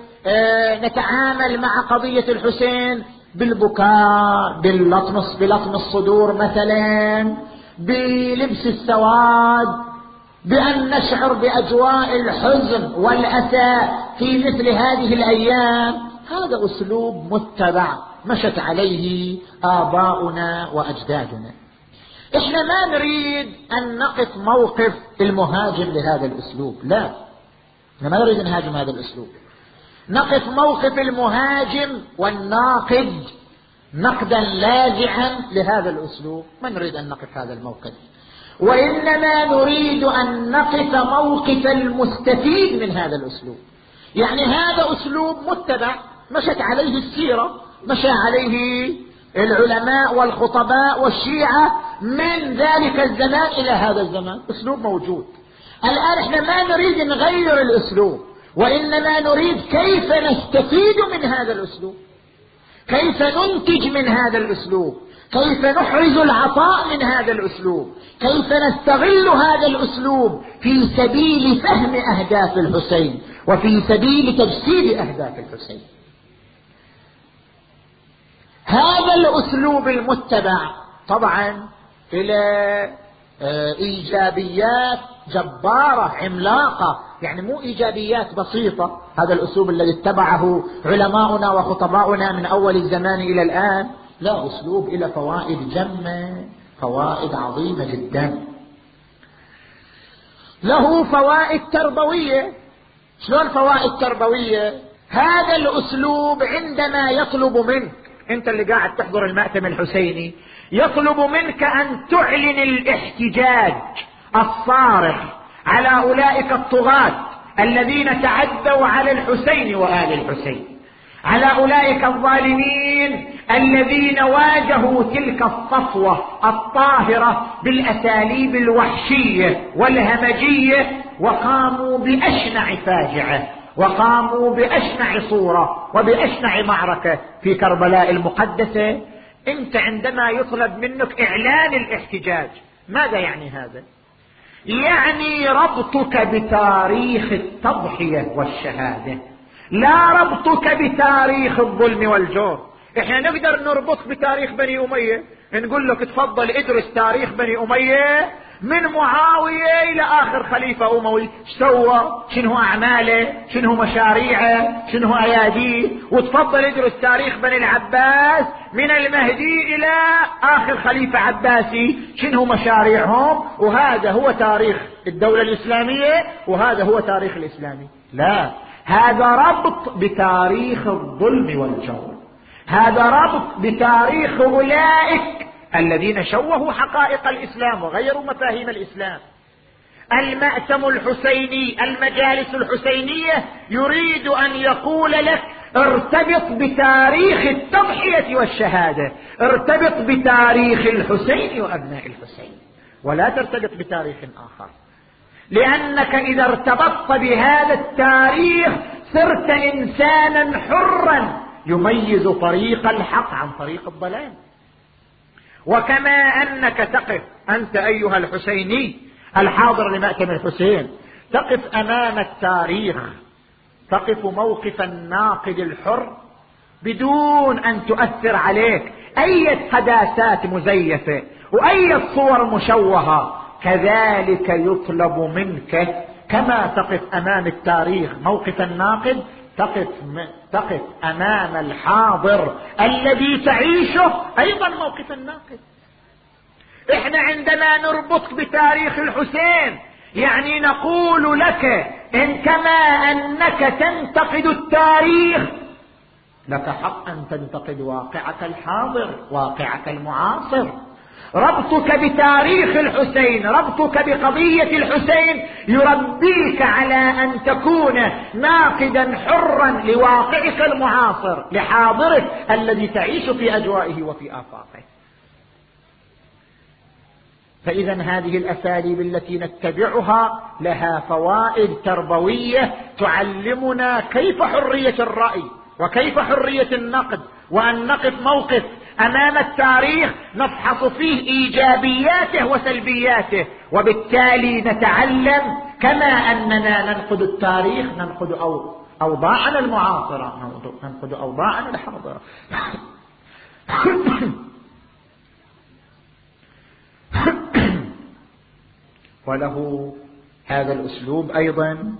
نتعامل مع قضية الحسين بالبكاء، باللطمس بلطم الصدور مثلا، بلبس السواد، بأن نشعر بأجواء الحزن والأسى في مثل هذه الأيام. هذا أسلوب متبع مشت عليه آباؤنا وأجدادنا. إحنا ما نريد أن نقف موقف المهاجم لهذا الأسلوب، لا، إحنا ما نريد أن نهاجم هذا الأسلوب، نقف موقف المهاجم والناقد نقدا لاذعا لهذا الأسلوب، ما نريد أن نقف هذا الموقف، وإنما نريد أن نقف موقف المستفيد من هذا الأسلوب. يعني هذا أسلوب متبع مشت عليه السيرة، مشى عليه العلماء والخطباء والشيعة من ذلك الزمان إلى هذا الزمان، أسلوب موجود. الآن احنا ما نريد نغير الأسلوب، وإنما نريد كيف نستفيد من هذا الأسلوب، كيف ننتج من هذا الأسلوب، كيف نحرز العطاء من هذا الأسلوب، كيف نستغل هذا الأسلوب في سبيل فهم أهداف الحسين وفي سبيل تجسيد أهداف الحسين. هذا الأسلوب المتبع طبعا إلى إيجابيات جبارة عملاقة، يعني مو إيجابيات بسيطة. هذا الأسلوب الذي اتبعه علماؤنا وخطباؤنا من أول الزمان إلى الآن، لا، أسلوب إلى فوائد جمة، فوائد عظيمة جدا. له فوائد تربوية. شلون فوائد تربوية؟ هذا الأسلوب عندما يطلب منك، أنت اللي قاعد تحضر المأتم الحسيني، يطلب منك أن تعلن الاحتجاج الصارخ على أولئك الطغاة الذين تعدوا على الحسين وآل الحسين، على أولئك الظالمين الذين واجهوا تلك الصفوة الطاهرة بالأساليب الوحشية والهمجية، وقاموا بأشنع فاجعة، وقاموا بأشنع صورة وبأشنع معركة في كربلاء المقدسة. انت عندما يطلب منك اعلان الاحتجاج، ماذا يعني هذا؟ يعني ربطك بتاريخ التضحية والشهادة، لا ربطك بتاريخ الظلم والجور. احنا نقدر نربط بتاريخ بني أمية، نقول لك تفضل ادرس تاريخ بني أمية من معاوية الى اخر خليفة اموي، سوى شنو اعماله، شنو مشاريعه، شنو اياديه، وتفضل ادرس تاريخ بني العباس من المهدي الى اخر خليفة عباسي، شنو مشاريعهم، وهذا هو تاريخ الدولة الاسلامية وهذا هو تاريخ الاسلامي. لا، هذا ربط بتاريخ الظلم والجور، هذا ربط بتاريخ اولئك الذين شوهوا حقائق الإسلام وغيروا مفاهيم الإسلام. المأتم الحسيني، المجالس الحسينية يريد أن يقول لك ارتبط بتاريخ التضحية والشهادة، ارتبط بتاريخ الحسين وأبناء الحسين، ولا ترتبط بتاريخ آخر، لأنك إذا ارتبطت بهذا التاريخ صرت إنسانا حرا يميز طريق الحق عن طريق الضلال. وكما أنك تقف أنت أيها الحسيني الحاضر لمأتم الحسين، تقف أمام التاريخ، تقف موقف الناقد الحر بدون أن تؤثر عليك أي قداسات مزيفة وأي صور مشوهة، كذلك يطلب منك كما تقف أمام التاريخ موقف الناقد، تقف تقف أمام الحاضر الذي تعيشه أيضا موقف الناقد. احنا عندما نربطك بتاريخ الحسين يعني نقول لك إن كما أنك تنتقد التاريخ لك حق أن تنتقد واقعك الحاضر، واقعك المعاصر. ربطك بتاريخ الحسين، ربطك بقضية الحسين يربيك على أن تكون ناقدا حرا لواقعك المعاصر، لحاضرك الذي تعيش في أجوائه وفي آفاقه. فإذا هذه الأساليب التي نتبعها لها فوائد تربوية تعلمنا كيف حرية الرأي وكيف حرية النقد، وأن نقف موقف أمام التاريخ نفحص فيه إيجابياته وسلبياته، وبالتالي نتعلم كما أننا ننقد التاريخ ننقد أو أوضاعنا المعاصرة، ننقد أوضاعنا الحاضرة. وله هذا الأسلوب أيضا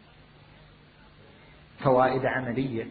فوائد عملية.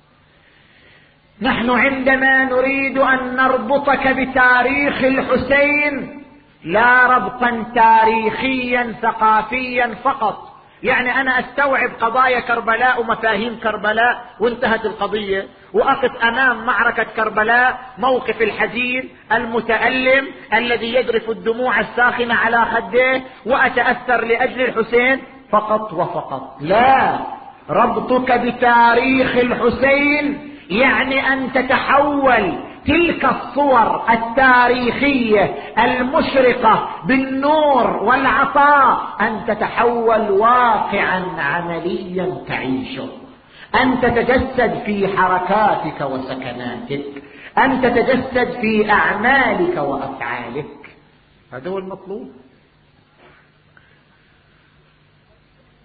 نحن عندما نريد أن نربطك بتاريخ الحسين لا ربطا تاريخيا ثقافيا فقط، يعني أنا أستوعب قضايا كربلاء ومفاهيم كربلاء وانتهت القضية، وأقف أمام معركة كربلاء موقف الحزين المتألم الذي يجرف الدموع الساخنة على خديه وأتأثر لأجل الحسين فقط وفقط. لا، ربطك بتاريخ الحسين يعني أن تتحول تلك الصور التاريخية المشرقة بالنور والعطاء أن تتحول واقعا عمليا تعيشه، أن تتجسد في حركاتك وسكناتك، أن تتجسد في أعمالك وأفعالك. هذا هو المطلوب.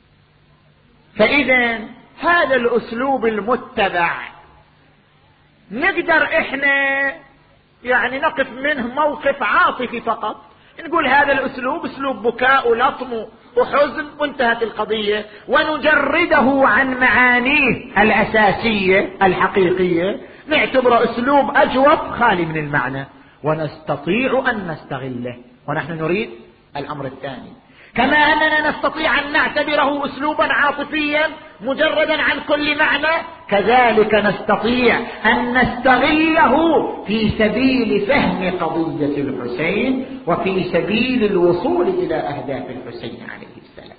فإذا هذا الأسلوب المتبع نقدر احنا يعني نقف منه موقف عاطفي فقط، نقول هذا الاسلوب اسلوب بكاء ولطم وحزن وانتهت القضية، ونجرده عن معانيه الاساسية الحقيقية، نعتبره اسلوب اجوف خالي من المعنى، ونستطيع ان نستغله. ونحن نريد الامر الثاني، كما اننا نستطيع ان نعتبره اسلوبا عاطفيا مجردا عن كل معنى، كذلك نستطيع ان نستغله في سبيل فهم قضية الحسين وفي سبيل الوصول الى اهداف الحسين عليه السلام.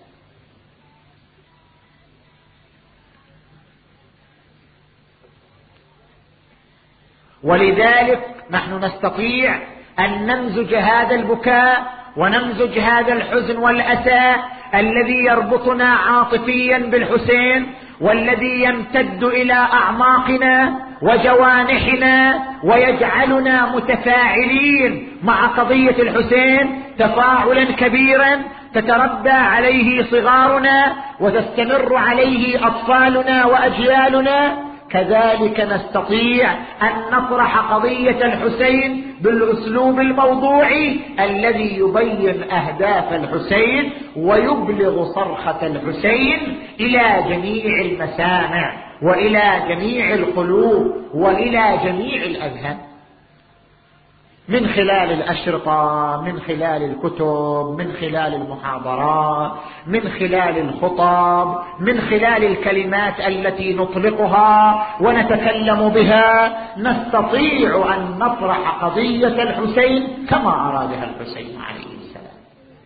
ولذلك نحن نستطيع ان نمزج هذا البكاء ونمزج هذا الحزن والأسى الذي يربطنا عاطفيا بالحسين، والذي يمتد إلى أعماقنا وجوانحنا ويجعلنا متفاعلين مع قضية الحسين تفاعلا كبيرا تتربى عليه صغارنا وتستمر عليه أطفالنا وأجيالنا. كذلك نستطيع أن نطرح قضية الحسين بالأسلوب الموضوعي الذي يبين أهداف الحسين ويبلغ صرخة الحسين إلى جميع المسامع وإلى جميع القلوب وإلى جميع الأذهان، من خلال الأشرطة، من خلال الكتب، من خلال المحاضرات، من خلال الخطب، من خلال الكلمات التي نطلقها ونتكلم بها، نستطيع أن نطرح قضية الحسين كما أرادها الحسين عليه السلام.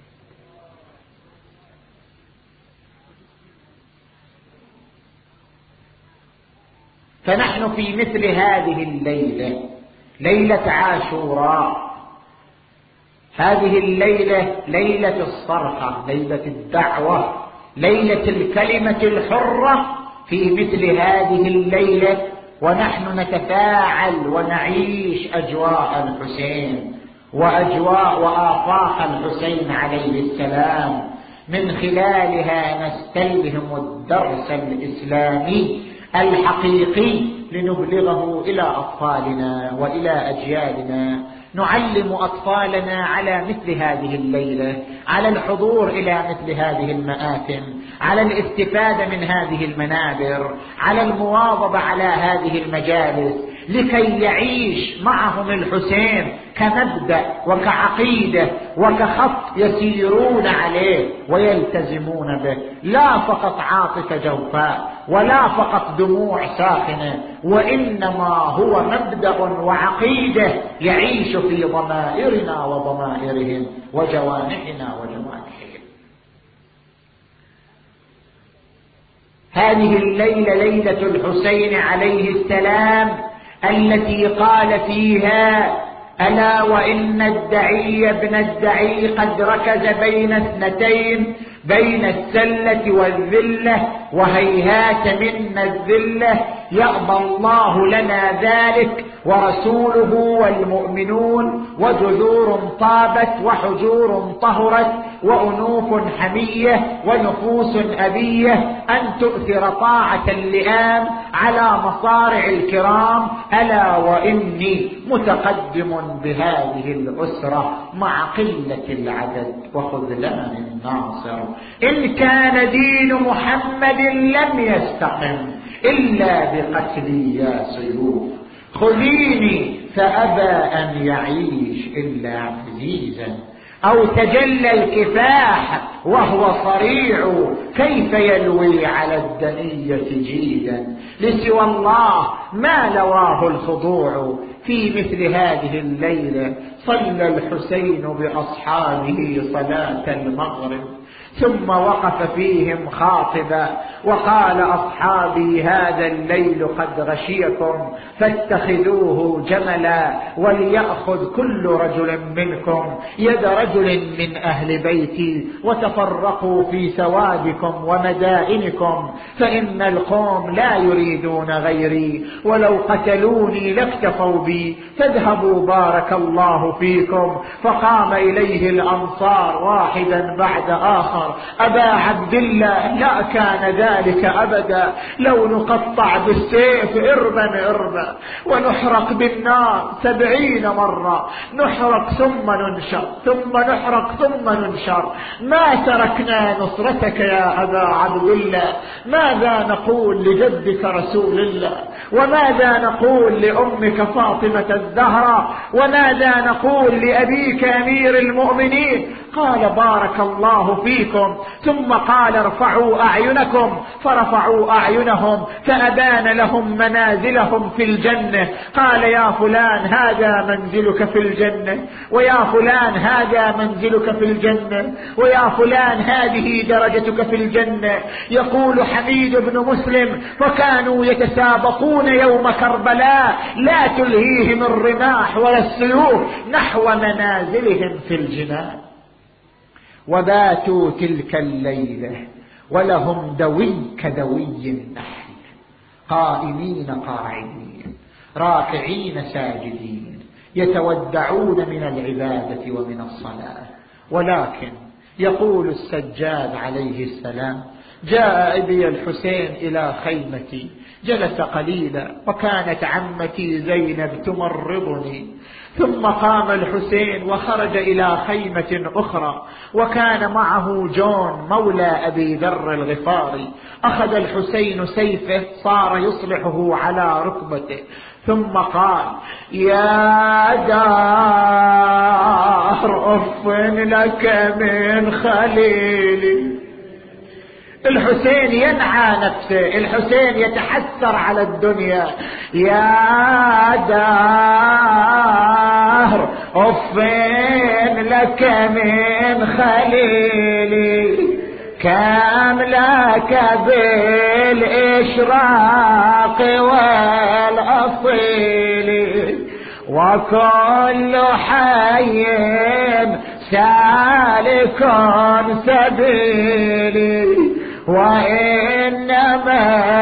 فنحن في مثل هذه الليلة، ليلة عاشوراء، هذه الليلة ليلة الصرخة، ليلة الدعوة، ليلة الكلمة الحرة، في مثل هذه الليلة ونحن نتفاعل ونعيش أجواء الحسين وأجواء وآفاق الحسين عليه السلام، من خلالها نستلهم الدرس الإسلامي الحقيقي لنبلغه إلى أطفالنا وإلى أجيالنا. نعلم أطفالنا على مثل هذه الليلة، على الحضور إلى مثل هذه المآتم، على الاستفادة من هذه المنابر، على المواظبة على هذه المجالس، لكي يعيش معهم الحسين كمبدأ وكعقيدة وكخط يسيرون عليه ويلتزمون به، لا فقط عاطفة جوفاء ولا فقط دموع ساخنة، وإنما هو مبدأ وعقيدة يعيش في ضمائرنا وضمائرهم وجوانحنا وجوانحهم. هذه الليلة ليلة الحسين عليه السلام التي قال فيها: ألا وإن الدعي ابن الدعي قد ركز بين اثنتين، بين السلة والذلة، وهيهات منا الذلة، يأبى الله لنا ذلك ورسوله والمؤمنون، وجذور طابت وحجور طهرت وأنوف حمية ونفوس أبية، أن تؤثر طاعة اللئام على مصارع الكرام. ألا وإني متقدم بهذه الأسرة مع قلة العدد وخذلان الناصر. إن كان دين محمد لم يستقم إلا بقتلي يا سيوف، خذيني فأبى أن يعيش إلا عزيزا. أو تجلى الكفاح وهو صريع، كيف يلوي على الدنية جيدا. لسوى الله ما لواه الخضوع. في مثل هذه الليلة صلى الحسين بأصحابه صلاة المغرب، ثم وقف فيهم خاطبا وقال: أصحابي هذا الليل قد غشيكم فاتخذوه جملا، وليأخذ كل رجل منكم يد رجل من أهل بيتي، وتفرقوا في سوادكم ومدائنكم، فإن القوم لا يريدون غيري، ولو قتلوني لاكتفوا بي، فاذهبوا بارك الله فيكم. فقام إليه الأنصار واحدا بعد آخر الدهر أبا عبد الله لا كان ذلك أبدا، لو نقطع بالسيف إربا إربا ونحرق بالنار سبعين مرة، نحرق ثم ننشر ثم نحرق ثم ننشر، ما تركنا نصرتك يا أبا عبد الله. ماذا نقول لجدك رسول الله، وماذا نقول لأمك فاطمة الزهراء، وماذا نقول لأبيك أمير المؤمنين؟ قال بارك الله فيكم، ثم قال ارفعوا أعينكم، فرفعوا أعينهم فأبان لهم منازلهم في الجنة. قال يا فلان هذا منزلك في الجنة، ويا فلان هذا منزلك في الجنة، ويا فلان هذه درجتك في الجنة. يقول حميد بن مسلم فكانوا يتسابقون يوم كربلاء لا تلهيهم الرماح ولا السيوف نحو منازلهم في الجنان. وباتوا تلك الليلة ولهم دوي كدوي النحل، قائمين قاعدين راكعين ساجدين، يتودعون من العبادة ومن الصلاة. ولكن يقول السجاد عليه السلام جاء أبي الحسين إلى خيمتي، جلس قليلا وكانت عمتي زينب تمرضني، ثم قام الحسين وخرج إلى خيمة أخرى، وكان معه جون مولى أبي ذر الغفاري. أخذ الحسين سيفه صار يصلحه على ركبته، ثم قال يا دار أف لك من خليلي. الحسين ينعى نفسه، الحسين يتحسر على الدنيا. يا دار أفين لك من خليلي، كم لك بالإشراق والأصيل، وكل حي سالك سبيلي، وإنما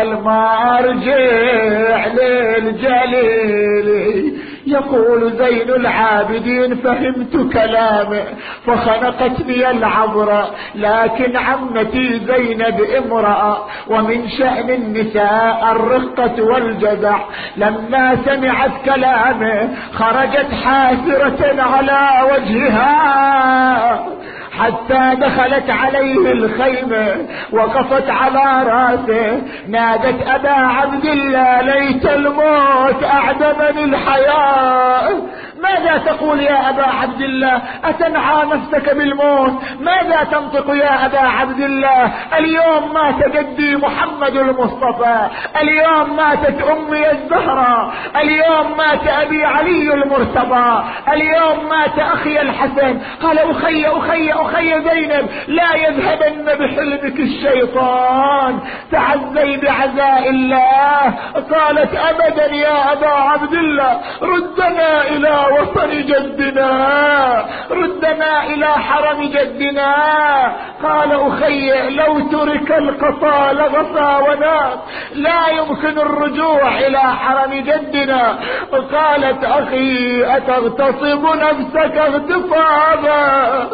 المرجع للجليل. يقول زين العابدين فهمت كلامه فخنقتني العبرة، لكن عمتي زينب امرأة ومن شأن النساء الرقة والجزع، لما سمعت كلامه خرجت حاسرة على وجهها حتى دخلت عليه الخيمة، وقفت على راسه نادت أبا عبد الله ليت الموت أعدمني الحياة. ماذا تقول يا أبا عبد الله؟ أتنعى نفسك بالموت؟ ماذا تنطق يا أبا عبد الله؟ اليوم مات جدي محمد المصطفى، اليوم ماتت أمي الزهراء، اليوم مات أبي علي المرتضى، اليوم مات أخي الحسن. قال أخي أخي أخي زينب لا يذهبن بحلمك الشيطان، تعزي بعزاء الله. قالت أبدا يا أبا عبد الله، ردنا إلى وطن جدنا، ردنا إلى حرم جدنا. قال أخي لو ترك القطا لغطى ونام، لا يمكن الرجوع إلى حرم جدنا. قالت أخي أتغتصب نفسك اغتصابا،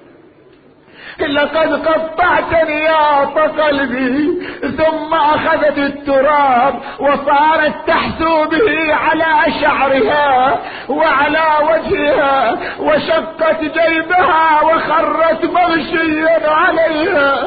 لقد قطعتني يا قلبي. ثم أخذت التراب وصارت تحثو به على شعرها وعلى وجهها، وشقت جيبها وخرت مغشيا عليها.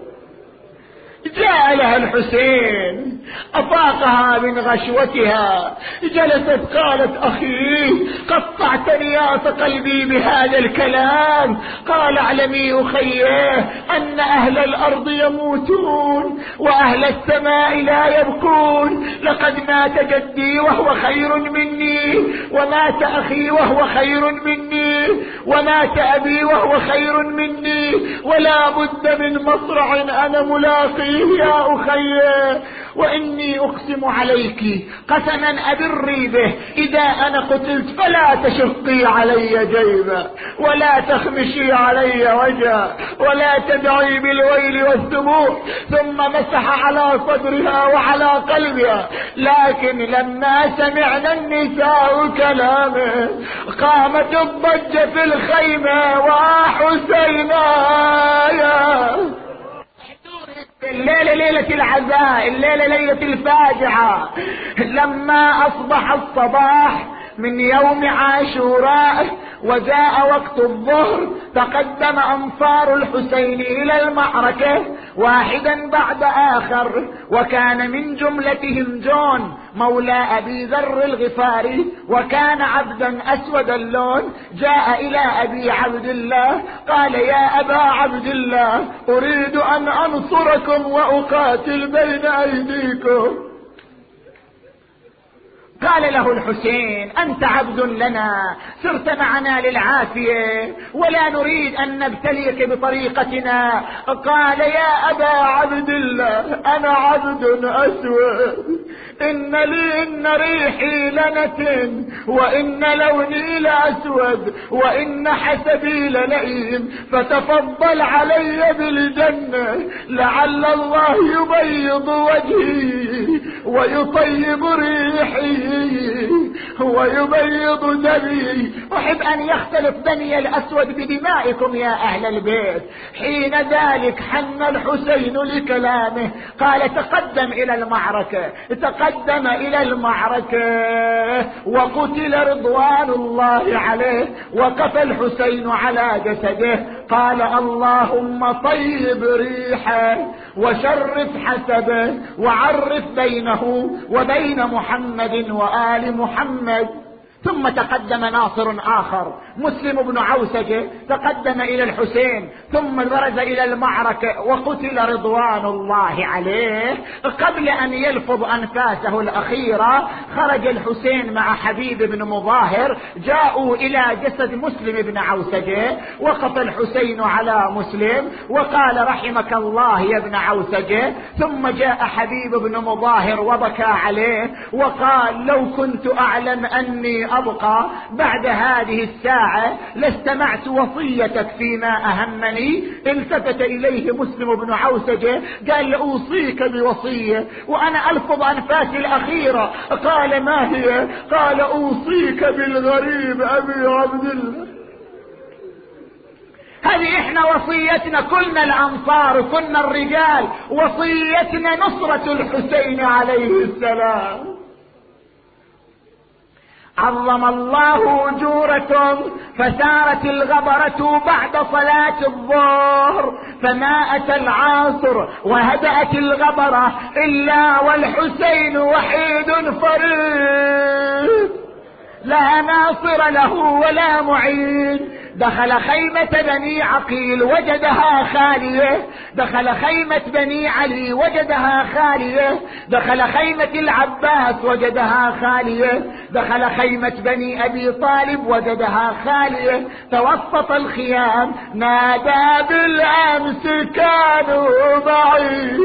جاء لها الحسين أطاقها من غشوتها، جلست قالت أخي قطعتني يا قلبي بهذا الكلام. قال اعلمي أخيه أن أهل الأرض يموتون وأهل السماء لا يبكون، لقد مات جدي وهو خير مني، ومات أخي وهو خير مني، ومات أبي وهو خير مني، ولا بد من مصرع أنا ملاقيه يا أخي. وإني أقسم عليك قسما أبري به إذا أنا قتلت فلا تشقي علي جيبا ولا تخمشي علي وجها ولا تدعي بالويل والثبور. ثم مسح على صدرها وعلى قلبها. لكن لما سمعنا النساء كلامه قامت الضجة في الخيمة وحسينا يا الليلة ليلة العزاء، الليلة ليلة الفاجعة. لما أصبح الصباح من يوم عاشوراء وجاء وقت الظهر تقدم أنصار الحسين إلى المعركة واحدا بعد آخر، وكان من جملتهم جون مولى أبي ذر الغفاري، وكان عبدا أسود اللون. جاء إلى أبي عبد الله قال يا أبا عبد الله أريد أن أنصركم وأقاتل بين أيديكم. قال له الحسين أنت عبد لنا صرت معنا للعافية ولا نريد أن نبتليك بطريقتنا. قال يا أبا عبد الله أنا عبد أسود، إن لي إن ريحي لنتن وإن لوني لأسود وإن حسبي للئيم، فتفضل علي بالجنة لعل الله يبيض وجهي ويطيب ريحي ويبيض دمي. أحب أن يختلف بني الأسود بدمائكم يا أهل البيت. حين ذلك حن الحسين لكلامه قال تقدم إلى المعركة. تقدم إلى المعركة وقتل رضوان الله عليه. وقف الحسين على جسده قال اللهم طيب ريحه وشرف حسبه وعرف بينه وبين محمد وآل محمد. ثم تقدم ناصر آخر مسلم بن عوسجة تقدم إلى الحسين ثم برز إلى المعركة وقتل رضوان الله عليه. قبل أن يلفظ أنفاسه الأخيرة خرج الحسين مع حبيب بن مظاهر، جاءوا إلى جسد مسلم بن عوسجة. وقف الحسين على مسلم وقال رحمك الله يا ابن عوسجة. ثم جاء حبيب بن مظاهر وبكى عليه وقال لو كنت أعلم أني أبقى بعد هذه الساعة لاستمعت وصيتك فيما أهمني. التفت إليه مسلم بن عوسجة قال أوصيك بوصية وأنا ألفظ أنفاسي الأخيرة. قال ما هي؟ قال أوصيك بالغريب أبي عبد الله. هذه احنا وصيتنا كلنا الأنصار كلنا الرجال، وصيتنا نصرة الحسين عليه السلام. عظم الله أجوركم. فسارت الغبرة بعد صلاة الظهر فما أتى العصر وهدأت الغبرة إلا والحسين وحيد فريد لا ناصر له ولا معين. دخل خيمة بني عقيل وجدها خالية، دخل خيمة بني علي وجدها خالية، دخل خيمة العباس وجدها خالية، دخل خيمة بني أبي طالب وجدها خالية. توسط الخيام نادى بالأمس كانوا معي،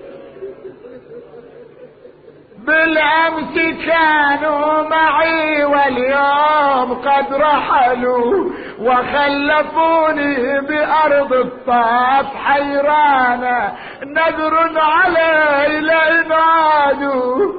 بالأمس كانوا معي واليوم قد رحلوا وخلفوني بأرض الطاف حيرانا نذر علي لئن عادوا.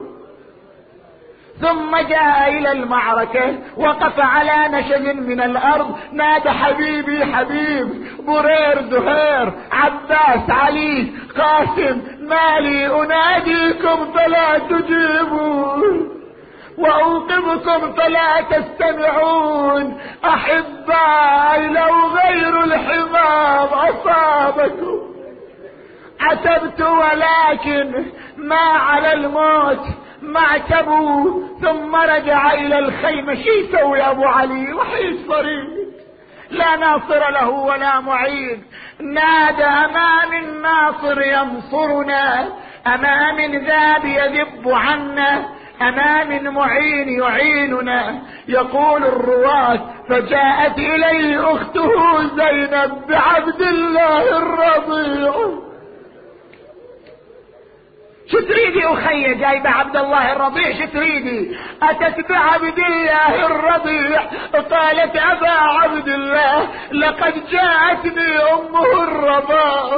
ثم جاء إلى المعركة وقف على نشج من الأرض نادى حبيبي حبيب برير زهير عباس علي قاسم مالي أناديكم فلا تجيبون وأوقظكم فلا تستمعون. أحبائي لو غير الحمام أصابكم. عتبت ولكن ما على الموت ما اعتبوا. ثم رجع إلى الخيمة. شي يسوي أبو علي وحيد صريح لا ناصر له ولا معين. نادى أمام الناصر ينصرنا، أمام ذاب يذب عنا، أمام معين يعيننا. يقول الرواة فجاءت إليه أخته زينب بعبد الله الرضيع. شو تريدي اخي؟ جايبه عبد الله الرضيع، شو تريدي؟ اتت بعبد الله الرضيع قالت ابا عبد الله لقد جاءتني امه الرضاع،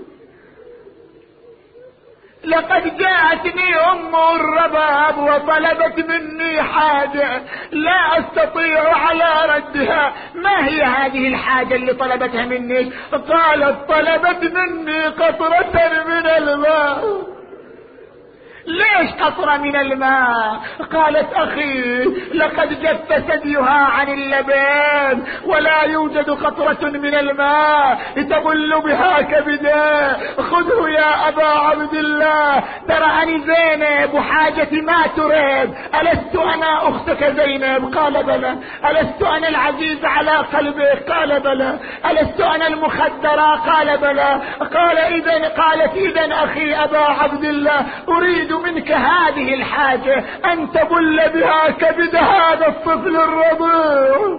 لقد جاءتني ام الرباب وطلبت مني حاجة لا استطيع على ردها. ما هي هذه الحاجة اللي طلبتها مني؟ قالت طلبت مني قطرة من الماء. ليش قطرة من الماء؟ قالت اخي لقد جف ثديها عن اللبن ولا يوجد قطرة من الماء تبل بها كبدا، خذه يا ابا عبد الله، تراني زينب وحاجتي ما تريد، الست انا اختك زينب؟ قال بلى. الست انا العزيز على قلبك؟ قال بلى. الست انا المخدرة؟ قال بلى. قال اذا قالت اذا اخي ابا عبد الله اريد منك هذه الحاجة ان تبل بها كبد هذا الطفل الرضيع.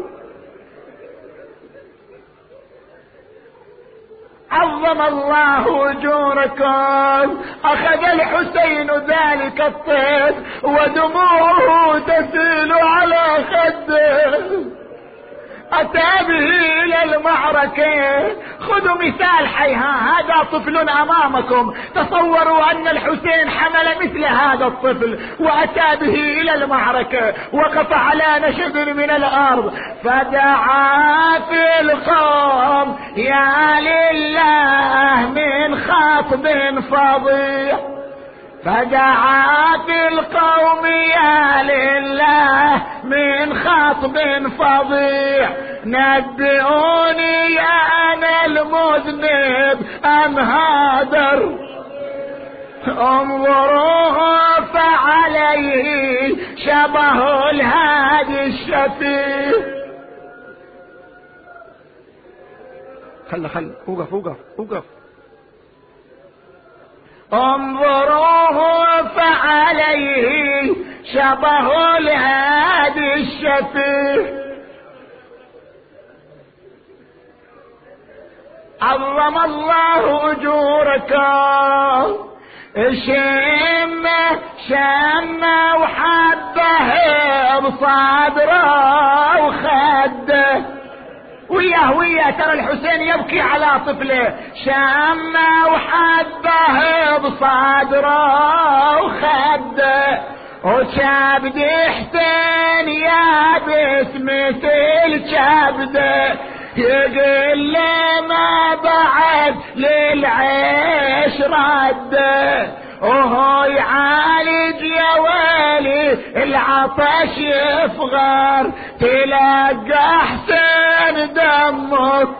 عظم الله اجوركم. اخذ الحسين ذلك الطفل ودموعه تسيل على خده، اتى به الى المعركة. خذوا مثال حي، هذا طفل امامكم، تصوروا ان الحسين حمل مثل هذا الطفل واتى به الى المعركة، وقف على نشب من الارض فدعا في القوم يا لله من خطب فظيع، فدعا في القوم يا لله من خطب فظيع، نبئوني انا المذنب ام هادر، انظروه فعليه شبه الهادي الشفيع. خل خل اوقف اوقف اوقف. انظروه فعليه شبه الهادي الشفيع. عظم الله اجوركم. شم شم وحبه بصدره وخده، وياه وياه ترى الحسين يبكي على طفله. شم وحبه بصدره وخده، وشابد حسين يا باسم الشابده، يقول ما بعد للعيش رده، وهو يعالج يا ويلي العطش يفغر، تلقى حسين دمه.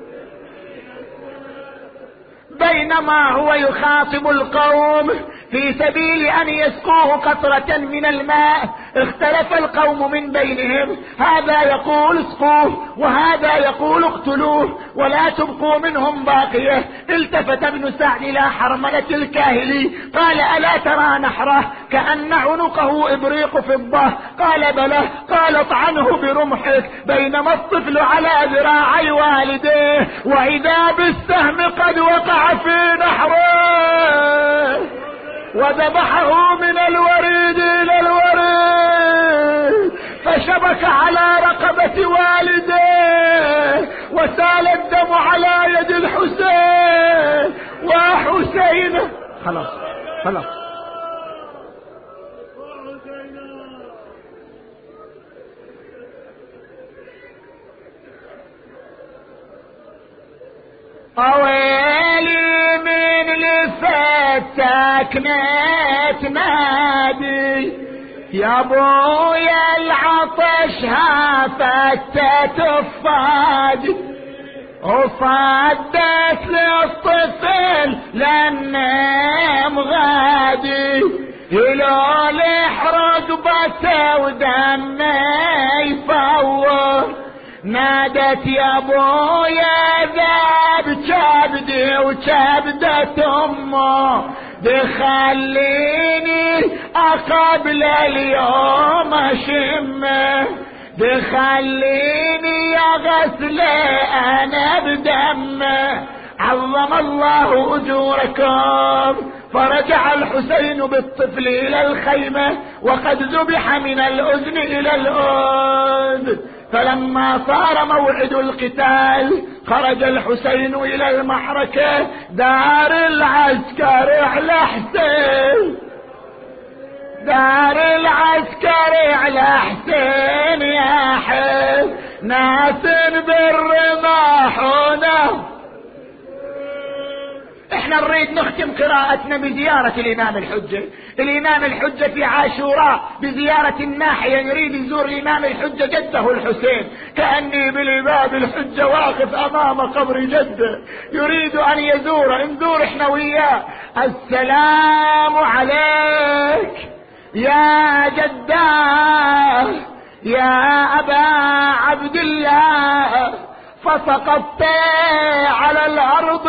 بينما هو يخاطب القوم في سبيل ان يسقوه قطرة من الماء، اختلف القوم من بينهم، هذا يقول اسقوه وهذا يقول اقتلوه ولا تبقوا منهم باقية. التفت ابن سعد الى حرملة الكاهلي قال الا ترى نحره كأن عنقه ابريق فضة؟ قال بلى. قال اطعنه برمحك. بينما الطفل على ذراعي والديه واذا بالسهم قد وقع في نحره، وذبحه من الوريد الى الوريد، فشبك على رقبة والديه وسال الدم على يد الحسين وحسين. خلاص خلاص. اويلي من لفتك نادي يا ابويا العطش هافتت الصاد، وصدت للطفل لنم غادي، يلول رقبته ودمه يفور، نادت يا ابويا ذاب كبدي وكبدة امه، دخليني اقبل اليوم اشمه، دخليني اغسله انا بدمه. عظم الله اجوركم. فرجع الحسين بالطفل إلى الخيمة وقد ذبح من الأذن إلى الأذن. فلما صار موعد القتال خرج الحسين إلى المعركة، دار العسكر على حسين، دار العسكر على حسين يا حسين، ناس بالرماحونه. احنا نريد نختم قراءتنا بزيارة الامام الحجة. الامام الحجة في عاشوراء بزيارة الناحية يريد يزور الامام الحجة جده الحسين، كأني بالباب الحجة واقف امام قبر جده يريد ان يزور. نزور احنا وياه. السلام عليك يا جداه يا ابا عبد الله، فسقطت على الارض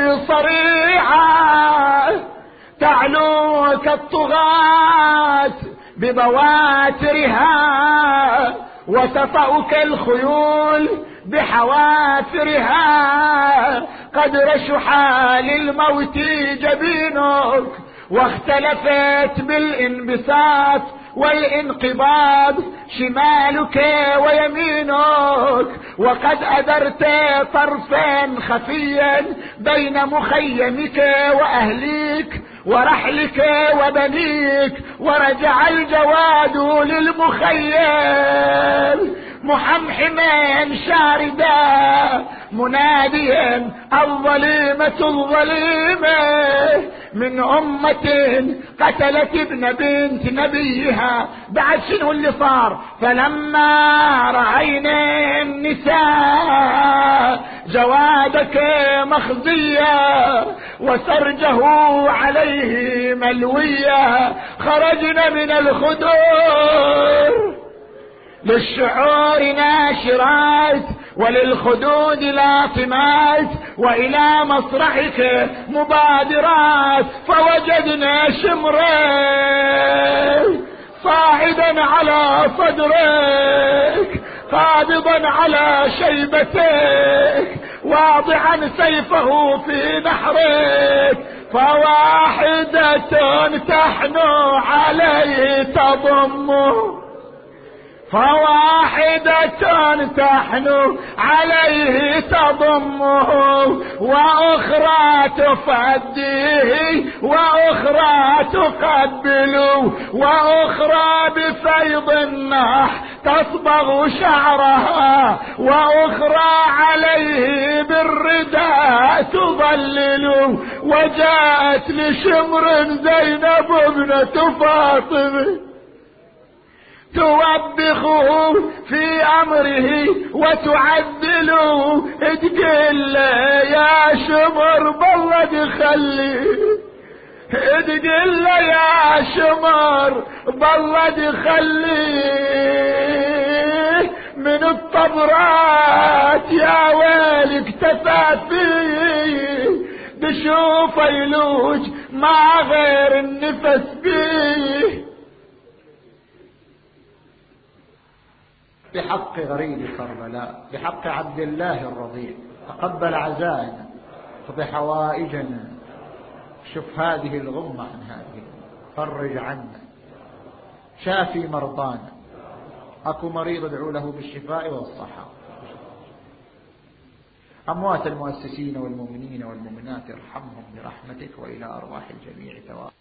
صريعا، تعلوك الطغاة ببواترها وتطأك الخيول بحوافرها، قد رشح للموت جبينك واختلفت بالانبساط والانقباض شمالك ويمينك، وقد أدرت طرفا خفيا بين مخيمك وأهليك ورحلك وبنيك، ورجع الجواد للمخيم محمحما شاردا مناديا الظليمة الظليمة من أمة قتلت ابن بنت نبيها. بعد شنو اللي صار؟ فلما رأينا النساء جوادك مخزيا وسرجه عليه ملويا، خرجنا من الخدور للشعور ناشرات وللخدود لاطمات، وإلى مصرعك مبادرات، فوجدنا شمرين صاعدا على صدرك قابضا على شيبتك واضعا سيفه في نحرك، فواحدة تحنو عليه تضمه، فواحدة تحنو عليه تضمه، وأخرى تفديه وأخرى تقبله، وأخرى بفيض النح تصبغ شعرها، وأخرى عليه بالرداء تظلله. وجاءت لشمر زينب ابنة فاطمة توبخه في امره وتعدله، تقول يا شمر بالله خلي، تقول يا شمر بالله خلي من الطبرات يا ويل اكتفى فيه، بشوف يلوج ما غير النفس بيه. بحق غريب كربلاء، بحق عبد الله الرضيع، تقبل عزائنا، اقض حوائجنا، شف هذه الغمة عن هذه، فرج عنا، شافي مرضانا، اكو مريض ادعو له بالشفاء والصحة. اموات المؤسسين والمؤمنين والمؤمنات ارحمهم برحمتك، والى ارواح الجميع تواب.